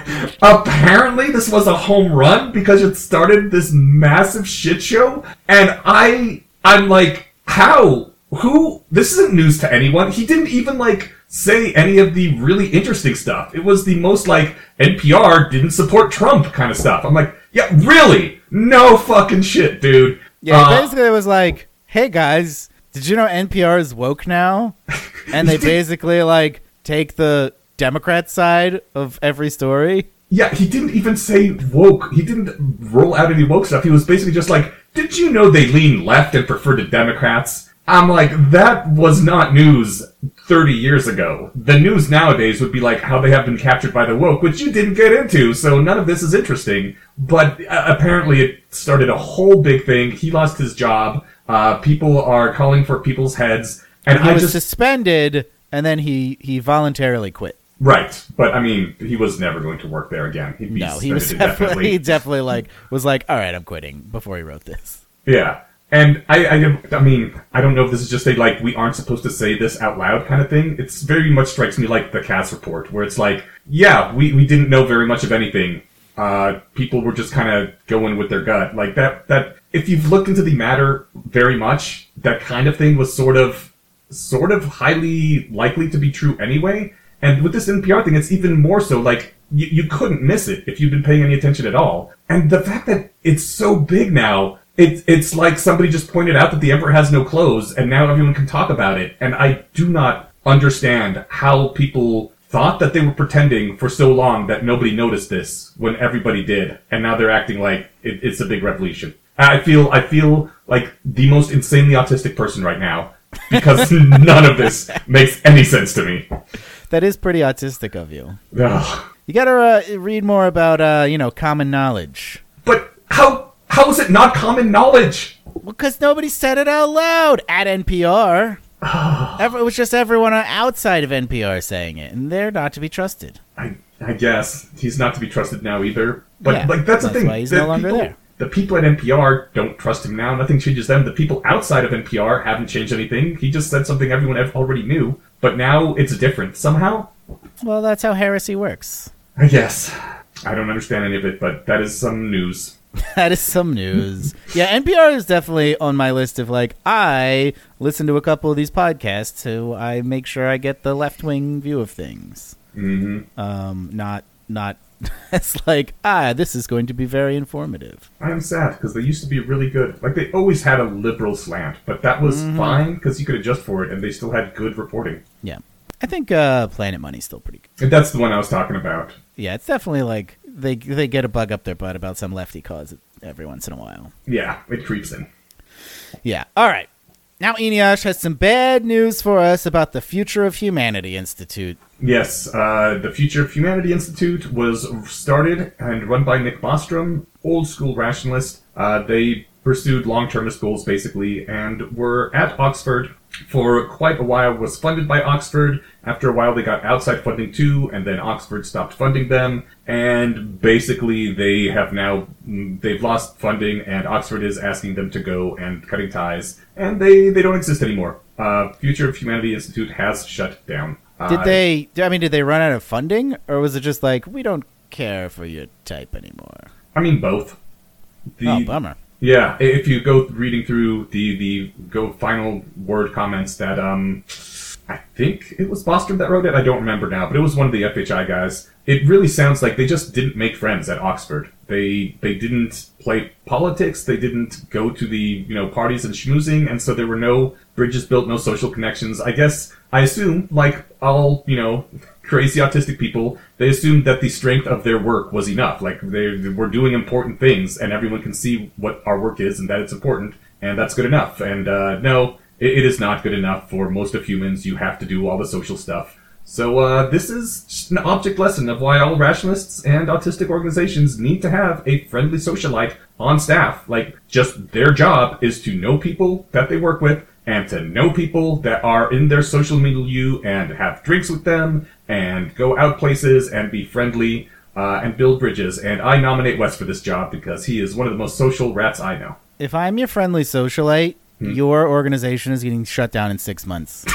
this was a home run because it started this massive shit show. And I'm like, how? Who? This isn't news to anyone. He didn't even say any of the really interesting stuff. It was the most NPR didn't support Trump kind of stuff. I'm like, yeah, really? No fucking shit, dude. Yeah, basically it was like, hey guys, did you know NPR is woke now? And they basically take the Democrat side of every story. Yeah, he didn't even say woke. He didn't roll out any woke stuff. He was basically just like, did you know they lean left and prefer to Democrats? I'm like, that was not news 30 years ago. The news nowadays would be how they have been captured by the woke, which you didn't get into, so none of this is interesting. But apparently it started a whole big thing. He lost his job. People are calling for people's heads. And he was suspended, and then he voluntarily quit. Right, but I mean, he was never going to work there again. He'd be he was definitely was like, all right, I'm quitting before he wrote this. Yeah, and I mean, I don't know if this is just a we aren't supposed to say this out loud kind of thing. It's very much strikes me like the Cass report, where it's yeah, we didn't know very much of anything. People were just kind of going with their gut. Like that, if you've looked into the matter very much, that kind of thing was sort of highly likely to be true anyway. And with this NPR thing, it's even more so. Like, you couldn't miss it if you've been paying any attention at all. And the fact that it's so big now, it's like somebody just pointed out that the emperor has no clothes, and now everyone can talk about it. And I do not understand how people thought that they were pretending for so long that nobody noticed this when everybody did, and now they're acting like it's a big revolution. I feel like the most insanely autistic person right now, because none of this makes any sense to me. That is pretty autistic of you. Ugh. You gotta read more about, common knowledge. But how is it not common knowledge? Because nobody said it out loud at NPR. It was just everyone outside of NPR saying it, and they're not to be trusted. I guess he's not to be trusted now either. But Yeah, that's the thing. why he's no longer there. The people at NPR don't trust him now. Nothing changes them. The people outside of NPR haven't changed anything. He just said something everyone already knew. But now it's different somehow. Well, that's how heresy works. I guess. I don't understand any of it, but that is some news. That is some news. Yeah, NPR is definitely on my list of, like, I listen to a couple of these podcasts, so I make sure I get the left-wing view of things. Mm-hmm. Not it's like, this is going to be very informative. I'm sad, because they used to be really good. Like, they always had a liberal slant, but that was fine, because you could adjust for it, and they still had good reporting. Yeah. I think Planet Money's still pretty good. And that's the one I was talking about. Yeah, it's definitely like they get a bug up their butt about some lefty cause every once in a while. Yeah, it creeps in. Yeah. All right. Now Eneasz has some bad news for us about the Future of Humanity Institute. Yes, the Future of Humanity Institute was started and run by Nick Bostrom, old school rationalist. They pursued long-termist goals, basically, and were at Oxford for quite a while, was funded by Oxford. After a while, they got outside funding too, and then Oxford stopped funding them, and basically they've lost funding, and Oxford is asking them to go and cutting ties, and they don't exist anymore. Future of Humanity Institute has shut down. Did they run out of funding, or was it just like, we don't care for your type anymore? I mean, both. Bummer. Yeah, if you go reading through the final word comments that, I think it was Bostrom that wrote it, I don't remember now, but it was one of the FHI guys. It really sounds like they just didn't make friends at Oxford. They didn't play politics, they didn't go to the, parties and schmoozing, and so there were no bridges built, no social connections. I assume, like all, crazy autistic people, they assumed that the strength of their work was enough. Like, they were doing important things, and everyone can see what our work is and that it's important, and that's good enough. And no, it is not good enough for most of humans. You have to do all the social stuff. So this is just an object lesson of why all rationalists and autistic organizations need to have a friendly socialite on staff. Like, just their job is to know people that they work with, and to know people that are in their social milieu and have drinks with them and go out places and be friendly and build bridges. And I nominate Wes for this job because he is one of the most social rats I know. If I'm your friendly socialite, your organization is getting shut down in 6 months.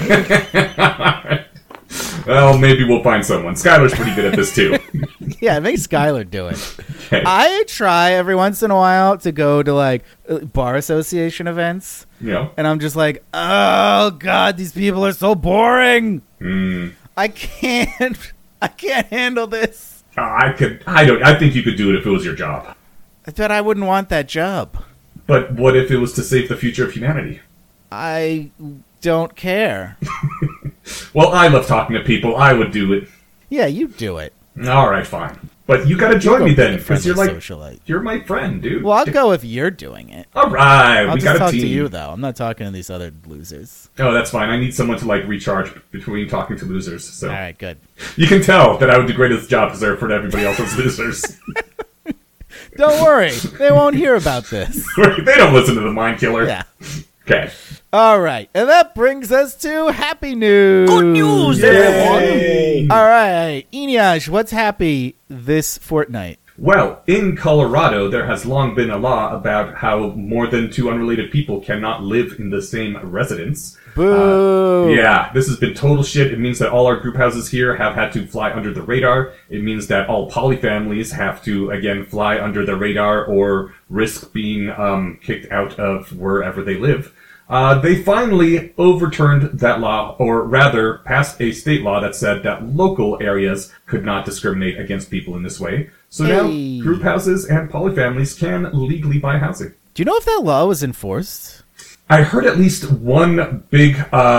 Well, maybe we'll find someone. Skylar's pretty good at this too. Yeah, make Skylar do it. Okay. I try every once in a while to go to, like, bar association events. Yeah. And I'm just like, oh, God, these people are so boring. I can't handle this. I think you could do it if it was your job. I bet I wouldn't want that job. But what if it was to save the future of humanity? I don't care. Well, I love talking to people. I would do it. Yeah, you do it. All right, fine. But you gotta join me then, because you're like, socialite. you're my friend, dude. Well, I'll go if you're doing it. All right, I'll we just got a talk team. to you, though. I'm not talking to these other losers. Oh, that's fine. I need someone to like recharge between talking to losers. So All right, good. you can tell that I would do great at this job because I refer to everybody else as losers. Don't worry. They won't hear about this. They don't listen to the Mind Killer. Yeah. Okay. All right. And that brings us to happy news. Good news, Yay! All right. Eneasz, what's happy this fortnight? Well, in Colorado, there has long been a law about how more than two unrelated people cannot live in the same residence. Boo! Yeah, this has been total shit. It means that all our group houses here have had to fly under the radar. It means that all polyfamilies have to, again, fly under the radar or risk being kicked out of wherever they live. They finally overturned that law, or rather passed a state law that said that local areas could not discriminate against people in this way. So now group houses and polyfamilies can legally buy housing. Do you know if that law was enforced? I heard at least one big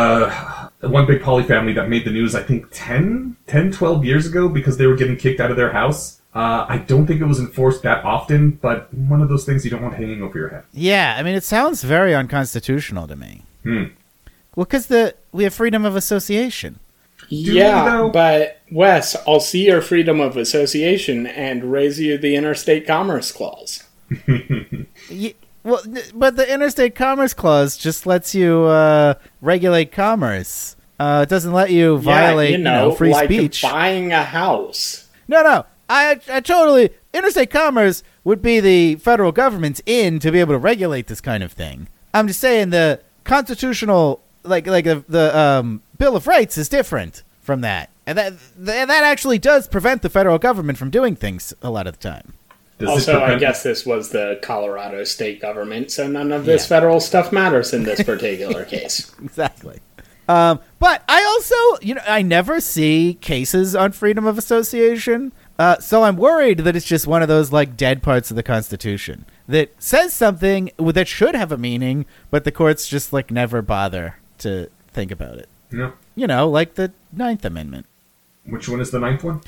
polyfamily that made the news, I think 10, 12 years ago, because they were getting kicked out of their house. I don't think it was enforced that often, but one of those things you don't want hanging over your head. Yeah, I mean, it sounds very unconstitutional to me. Well, because we have freedom of association. Yeah, but Wes, I'll see your freedom of association and raise you the Interstate Commerce Clause. Well, but the Interstate Commerce Clause just lets you regulate commerce. It doesn't let you violate free like speech. Buying a house. No. I totally... Interstate commerce would be the federal government's in to be able to regulate this kind of thing. I'm just saying the constitutional... Like the Bill of Rights is different from that. And that actually does prevent the federal government from doing things a lot of the time. Also, I guess this was the Colorado state government, so none of this federal stuff matters in this particular case. Exactly. But I also, I never see cases on freedom of association. So I'm worried that it's just one of those like dead parts of the Constitution that says something that should have a meaning, but the courts just like never bother to think about it. No. Like the 9th Amendment. Which one is the 9th one?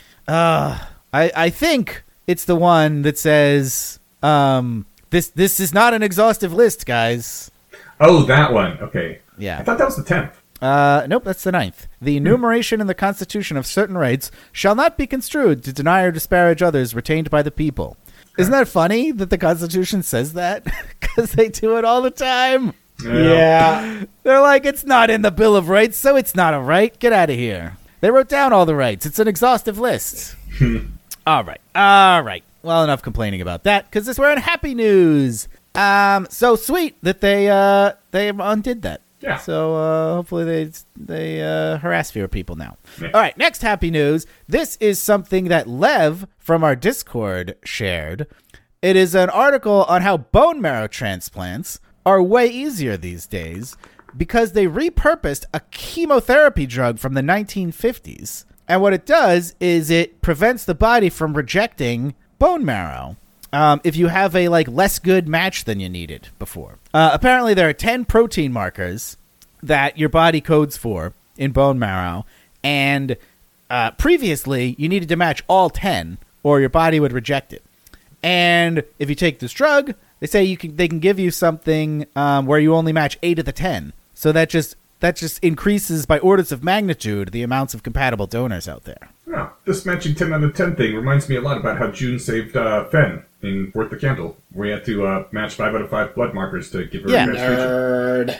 I think it's the one that says, this is not an exhaustive list, guys. Oh, that one. Okay. Yeah. I thought that was the 10th. Nope, that's the 9th. The enumeration in the Constitution of certain rights shall not be construed to deny or disparage others retained by the people. Isn't that funny that the Constitution says that? Because they do it all the time. Yeah. They're like, it's not in the Bill of Rights, so it's not a right. Get out of here. They wrote down all the rights. It's an exhaustive list. All right. Well, enough complaining about that, because we're in happy news. So sweet that they undid that. Yeah. So hopefully they harass fewer people now. Yeah. All right, next happy news. This is something that Lev from our Discord shared. It is an article on how bone marrow transplants are way easier these days because they repurposed a chemotherapy drug from the 1950s. And what it does is it prevents the body from rejecting bone marrow if you have a less good match than you needed before. Apparently, there are 10 protein markers that your body codes for in bone marrow, and previously you needed to match all 10, or your body would reject it. And if you take this drug, they say they can give you something where you only match 8 of the 10. So that just increases by orders of magnitude the amounts of compatible donors out there. Yeah, this matching 10 out of 10 thing reminds me a lot about how June saved Fen in Worth the Candle, where he had to match 5 out of 5 blood markers to give her a nerd.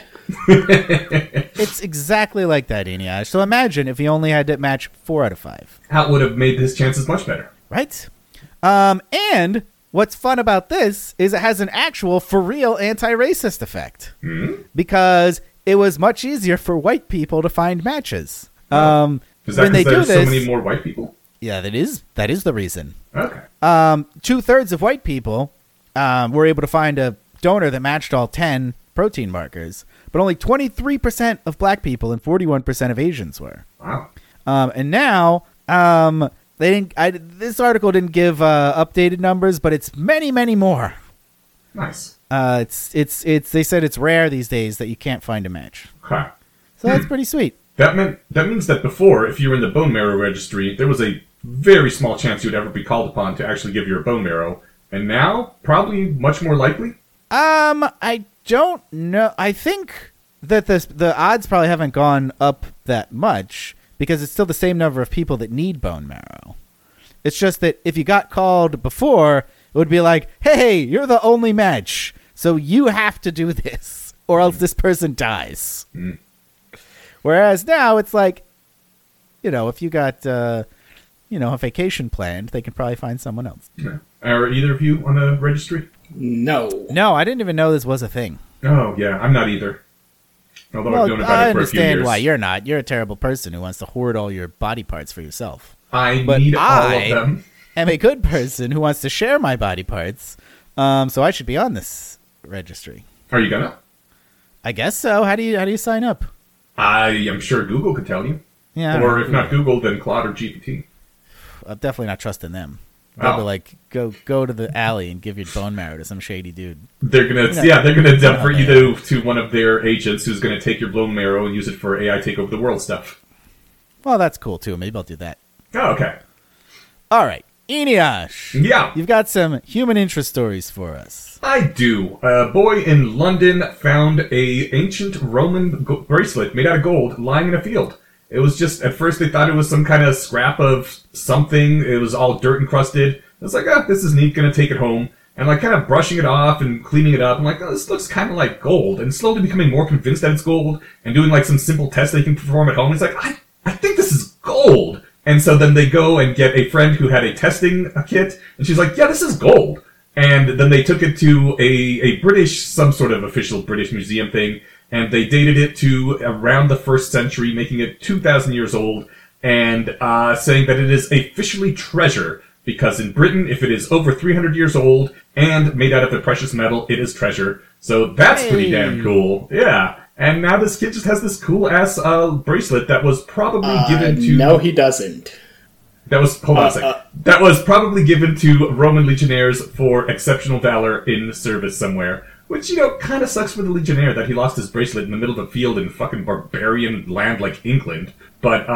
It's exactly like that, Eniash. So imagine if he only had to match 4 out of 5. That would have made his chances much better. Right? And what's fun about this is it has an actual, for real, anti-racist effect. Mm-hmm. Because it was much easier for white people to find matches. Is that because there's so many more white people? Yeah, that is the reason. Okay. 2/3 of white people were able to find a donor that matched all 10 protein markers, but only 23% of black people and 41% of Asians were. Wow. And now they didn't. This article didn't give updated numbers, but it's many, many more. Nice. It's they said it's rare these days that you can't find a match. Huh. So that's pretty sweet. That means that before, if you were in the bone marrow registry, there was a very small chance you'd ever be called upon to actually give your bone marrow, and now probably much more likely. I don't know. I think that the odds probably haven't gone up that much because it's still the same number of people that need bone marrow. It's just that if you got called before, it would be like, hey, you're the only match, so you have to do this, or else this person dies. Whereas now it's like, if you got a vacation planned, they can probably find someone else. Yeah. Are either of you on a registry? No. No, I didn't even know this was a thing. Oh, yeah, I'm not either. Although I've known about I it for a few understand years. why you're not. You're a terrible person who wants to hoard all your body parts for yourself. But need all of them. I'm a good person who wants to share my body parts, so I should be on this registry. Are you gonna? I guess so. How do you sign up? I am sure Google could tell you. Yeah. Or if not Google, then Claude or GPT. I'm definitely not trusting them. They'll be like, go to the alley and give your bone marrow to some shady dude. They're gonna divert you to one of their agents who's gonna take your bone marrow and use it for AI take over the world stuff. Well, that's cool too. Maybe I'll do that. Oh, okay. All right, Eneasz. Yeah. You've got some human interest stories for us. I do. A boy in London found a ancient Roman bracelet made out of gold lying in a field. It was just, at first they thought it was some kind of scrap of something. It was all dirt encrusted. I was like, this is neat, gonna take it home. And like kind of brushing it off and cleaning it up. I'm like, this looks kind of like gold. And slowly becoming more convinced that it's gold and doing like some simple tests they can perform at home. He's like, I think this is gold. And so then they go and get a friend who had a testing kit. And she's like, yeah, this is gold. And then they took it to a British, some sort of official British museum thing. And they dated it to around the 1st century, making it 2,000 years old, and saying that it is officially treasure, because in Britain, if it is over 300 years old and made out of a precious metal, it is treasure. So that's pretty damn cool. Yeah. And now this kid just has this cool-ass bracelet that was probably given to... No, he doesn't. Hold on a second. That was probably given to Roman legionnaires for exceptional valor in service somewhere. Which, kind of sucks for the Legionnaire that he lost his bracelet in the middle of a field in fucking barbarian land like England. But,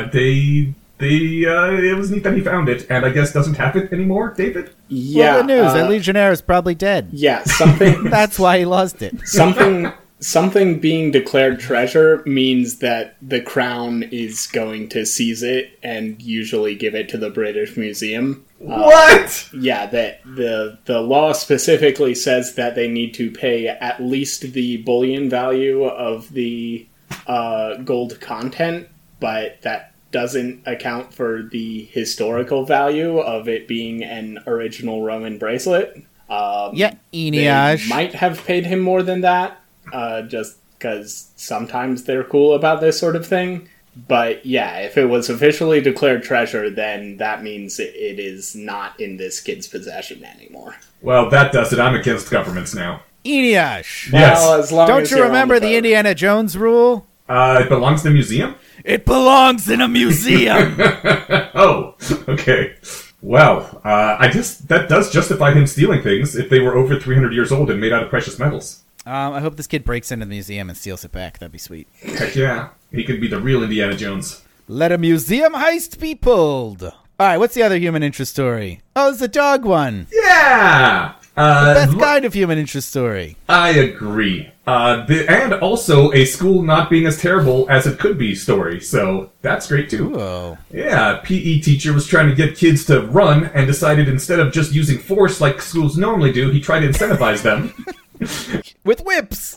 it was neat that he found it, and I guess doesn't have it anymore, David? Yeah. Well, good news. That Legionnaire is probably dead. Yeah, something... That's why he lost it. Something being declared treasure means that the Crown is going to seize it and usually give it to the British Museum. What? Yeah, the law specifically says that they need to pay at least the bullion value of the gold content, but that doesn't account for the historical value of it being an original Roman bracelet. Eneasz. They might have paid him more than that, just because sometimes they're cool about this sort of thing. But yeah, if it was officially declared treasure, then that means it is not in this kid's possession anymore. Well, that does it. I'm against governments now. Eneasz. Yes. Well, as long Don't as you you're remember on the boat. Indiana Jones rule? It belongs to the museum? It belongs in a museum. Oh, okay. Well, I guess that does justify him stealing things if they were over 300 years old and made out of precious metals. I hope this kid breaks into the museum and steals it back. That'd be sweet. Heck yeah. He could be the real Indiana Jones. Let a museum heist be pulled. All right, what's the other human interest story? Oh, it's a dog one. Yeah! Best kind of human interest story. I agree. And also a school not being as terrible as it could be story, so that's great too. Whoa. Yeah, PE teacher was trying to get kids to run and decided instead of just using force like schools normally do, he tried to incentivize them. With whips.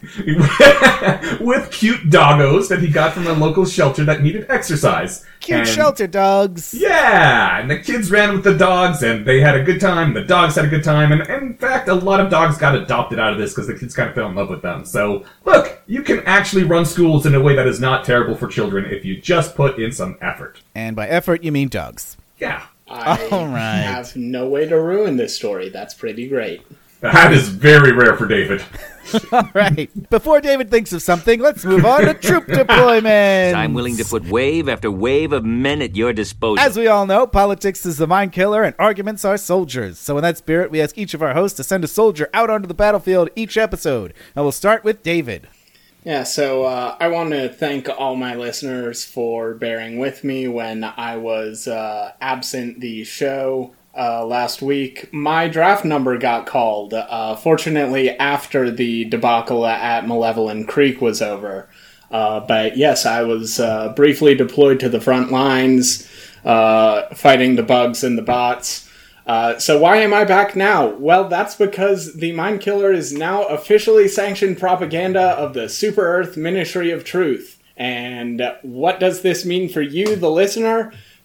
With cute doggos that he got from a local shelter that needed exercise. Cute And- shelter dogs. Yeah, and the kids ran with the dogs, and they had a good time. The dogs had a good time, and in fact, a lot of dogs got adopted out of this because the kids kind of fell in love with them. So, look, you can actually run schools in a way that is not terrible for children if you just put in some effort. And by effort, you mean dogs. Yeah, I All right. have no way to ruin this story. That's pretty great. that is very rare for David. All right. Before David thinks of something, let's move on to troop deployment. I'm willing to put wave after wave of men at your disposal. As we all know, politics is the mind killer and arguments are soldiers. So in that spirit, we ask each of our hosts to send a soldier out onto the battlefield each episode. And we'll start with David. Yeah, so I want to thank all my listeners for bearing with me when I was absent the show last week. My draft number got called, fortunately after the debacle at Malevolent Creek was over. But yes, I was briefly deployed to the front lines, fighting the bugs and the bots. So why am I back now? Well, that's because the Mind Killer is now officially sanctioned propaganda of the Super Earth Ministry of Truth. And what does this mean for you, the listener?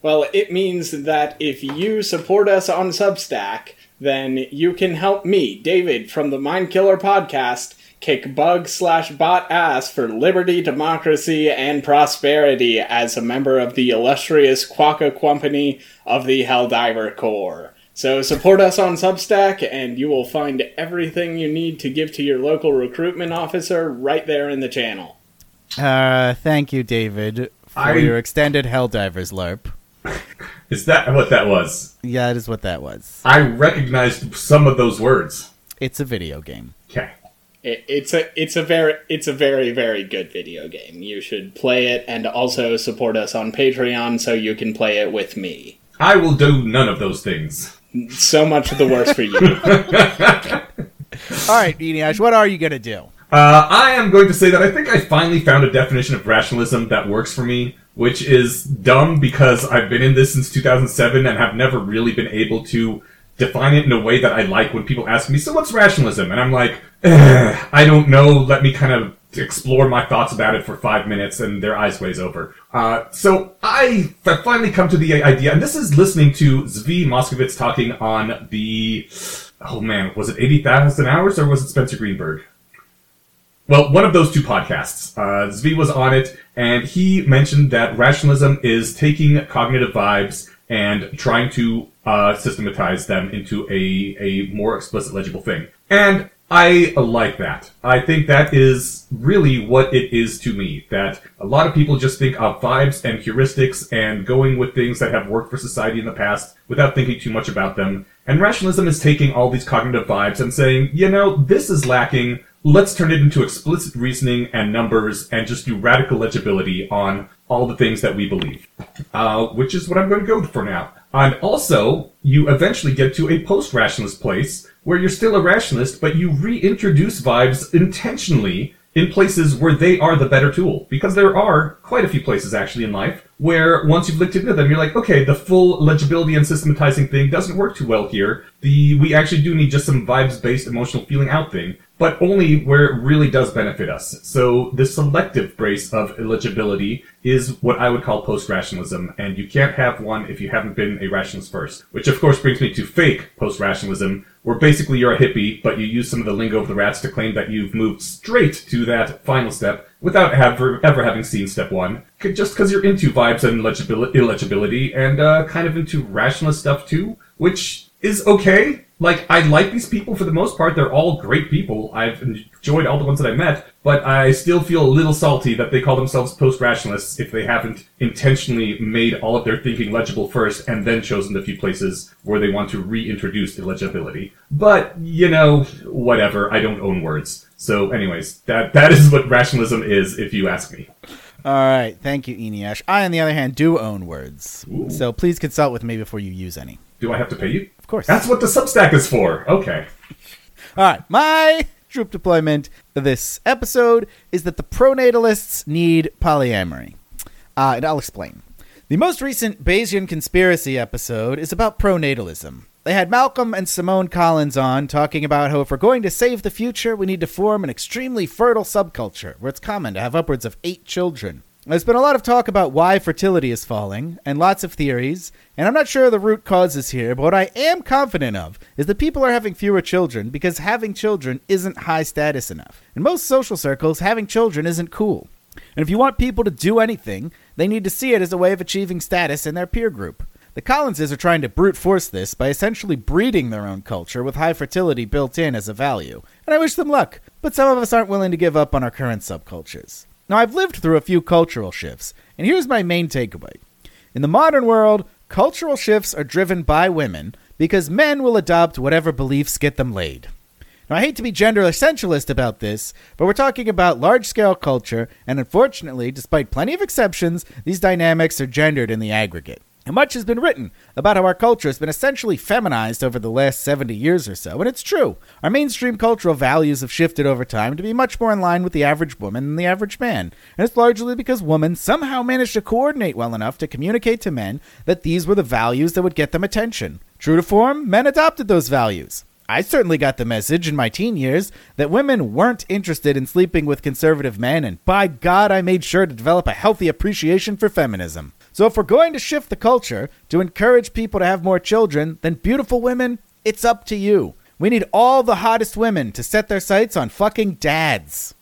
Well, it means that if you support us on Substack, then you can help me, David, from the Mindkiller podcast, kick bug/bot ass for liberty, democracy, and prosperity as a member of the illustrious Quokka Company of the Helldiver Corps. So support us on Substack, and you will find everything you need to give to your local recruitment officer right there in the channel. Thank you, David, for your extended Helldivers LARP. Is that what that was? Yeah, it is what that was. I recognized some of those words. It's a video game. Okay. It's a very, very good video game. You should play it and also support us on Patreon so you can play it with me. I will do none of those things. So much the worse for you. All right, Eneasz, what are you going to do? I am going to say that I think I finally found a definition of rationalism that works for me, which is dumb because I've been in this since 2007 and have never really been able to define it in a way that I like when people ask me, so what's rationalism? And I'm like, I don't know, let me kind of explore my thoughts about it for 5 minutes, and their eyes glaze over. So I finally come to the idea, and this is listening to Zvi Moskovitz talking on the, was it 80,000 Hours, or was it Spencer Greenberg? Well, one of those two podcasts. Zvi was on it, and he mentioned that rationalism is taking cognitive vibes and trying to systematize them into a more explicit, legible thing. And I like that. I think that is really what it is to me, that a lot of people just think of vibes and heuristics and going with things that have worked for society in the past without thinking too much about them. And rationalism is taking all these cognitive vibes and saying, this is lacking. Let's turn it into explicit reasoning and numbers and just do radical legibility on all the things that we believe. Which is what I'm going to go for now. And also, you eventually get to a post-rationalist place where you're still a rationalist, but you reintroduce vibes intentionally in places where they are the better tool. Because there are quite a few places actually in life where once you've looked into them, you're like, okay, the full legibility and systematizing thing doesn't work too well here. We actually do need just some vibes-based emotional feeling out thing, but only where it really does benefit us. So the selective brace of illegibility is what I would call post-rationalism, and you can't have one if you haven't been a rationalist first. Which of course brings me to fake post-rationalism, where basically you're a hippie, but you use some of the lingo of the rats to claim that you've moved straight to that final step without ever having seen step one, just because you're into vibes and illegibility and kind of into rationalist stuff too, which is okay. Like, I like these people for the most part. They're all great people. I've enjoyed all the ones that I met, but I still feel a little salty that they call themselves post-rationalists if they haven't intentionally made all of their thinking legible first and then chosen the few places where they want to reintroduce illegibility. But, whatever. I don't own words. So anyways, that is what rationalism is, if you ask me. All right. Thank you, Eneasz. I, on the other hand, do own words. Ooh. So please consult with me before you use any. Do I have to pay you? Of course. That's what the Substack is for. Okay. All right. My troop deployment this episode is that the pronatalists need polyamory. And I'll explain. The most recent Bayesian conspiracy episode is about pronatalism. They had Malcolm and Simone Collins on talking about how if we're going to save the future, we need to form an extremely fertile subculture where it's common to have upwards of 8 children. There's been a lot of talk about why fertility is falling, and lots of theories, and I'm not sure the root causes here, but what I am confident of is that people are having fewer children because having children isn't high status enough. In most social circles, having children isn't cool. And if you want people to do anything, they need to see it as a way of achieving status in their peer group. The Collinses are trying to brute force this by essentially breeding their own culture with high fertility built in as a value. And I wish them luck, but some of us aren't willing to give up on our current subcultures. Now, I've lived through a few cultural shifts, and here's my main takeaway. In the modern world, cultural shifts are driven by women because men will adopt whatever beliefs get them laid. Now, I hate to be gender essentialist about this, but we're talking about large-scale culture, and unfortunately, despite plenty of exceptions, these dynamics are gendered in the aggregate. And much has been written about how our culture has been essentially feminized over the last 70 years or so, and it's true. Our mainstream cultural values have shifted over time to be much more in line with the average woman than the average man, and it's largely because women somehow managed to coordinate well enough to communicate to men that these were the values that would get them attention. True to form, men adopted those values. I certainly got the message in my teen years that women weren't interested in sleeping with conservative men, and by God, I made sure to develop a healthy appreciation for feminism. So if we're going to shift the culture to encourage people to have more children, then beautiful women, it's up to you. We need all the hottest women to set their sights on fucking dads.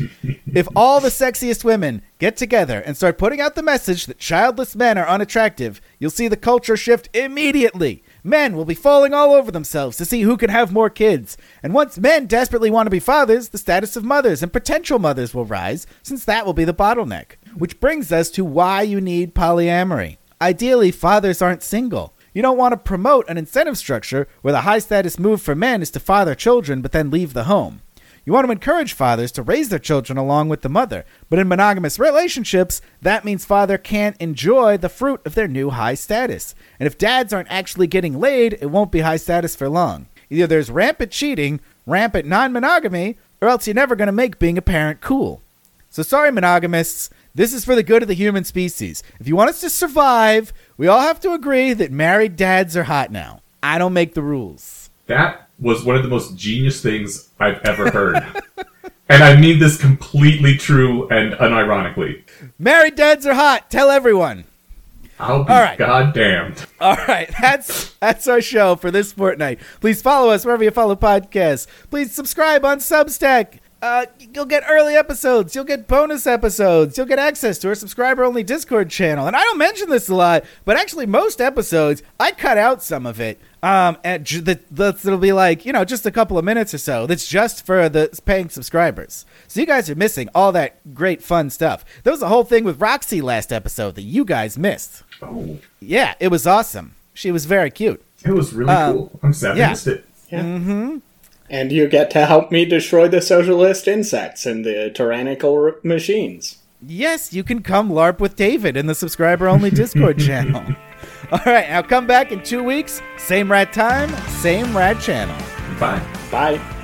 If all the sexiest women get together and start putting out the message that childless men are unattractive, you'll see the culture shift immediately. Men will be falling all over themselves to see who can have more kids. And once men desperately want to be fathers, the status of mothers and potential mothers will rise, since that will be the bottleneck. Which brings us to why you need polyamory. Ideally, fathers aren't single. You don't want to promote an incentive structure where the high-status move for men is to father children but then leave the home. You want to encourage fathers to raise their children along with the mother, but in monogamous relationships, that means father can't enjoy the fruit of their new high status. And if dads aren't actually getting laid, it won't be high status for long. Either there's rampant cheating, rampant non-monogamy, or else you're never going to make being a parent cool. So sorry, monogamists. This is for the good of the human species. If you want us to survive, we all have to agree that married dads are hot now. I don't make the rules. That was one of the most genius things I've ever heard. And I mean this completely true and unironically. Married dads are hot. Tell everyone. I'll be goddamned. All right, that's our show for this fortnight. Please follow us wherever you follow podcasts. Please subscribe on Substack. You'll get early episodes. You'll get bonus episodes. You'll get access to our subscriber-only Discord channel. And I don't mention this a lot, but actually most episodes, I cut out some of it. And it'll be like, just a couple of minutes or so. That's just for the paying subscribers. So you guys are missing all that great fun stuff. There was a whole thing with Roxy last episode that you guys missed. Oh. Yeah, it was awesome. She was very cute. It was really cool. I'm sad I missed it. Yeah. Mm-hmm. And you get to help me destroy the socialist insects and the tyrannical machines. Yes, you can come LARP with David in the subscriber-only Discord channel. All right, now come back in 2 weeks. Same rat time, same rat channel. Bye. Bye.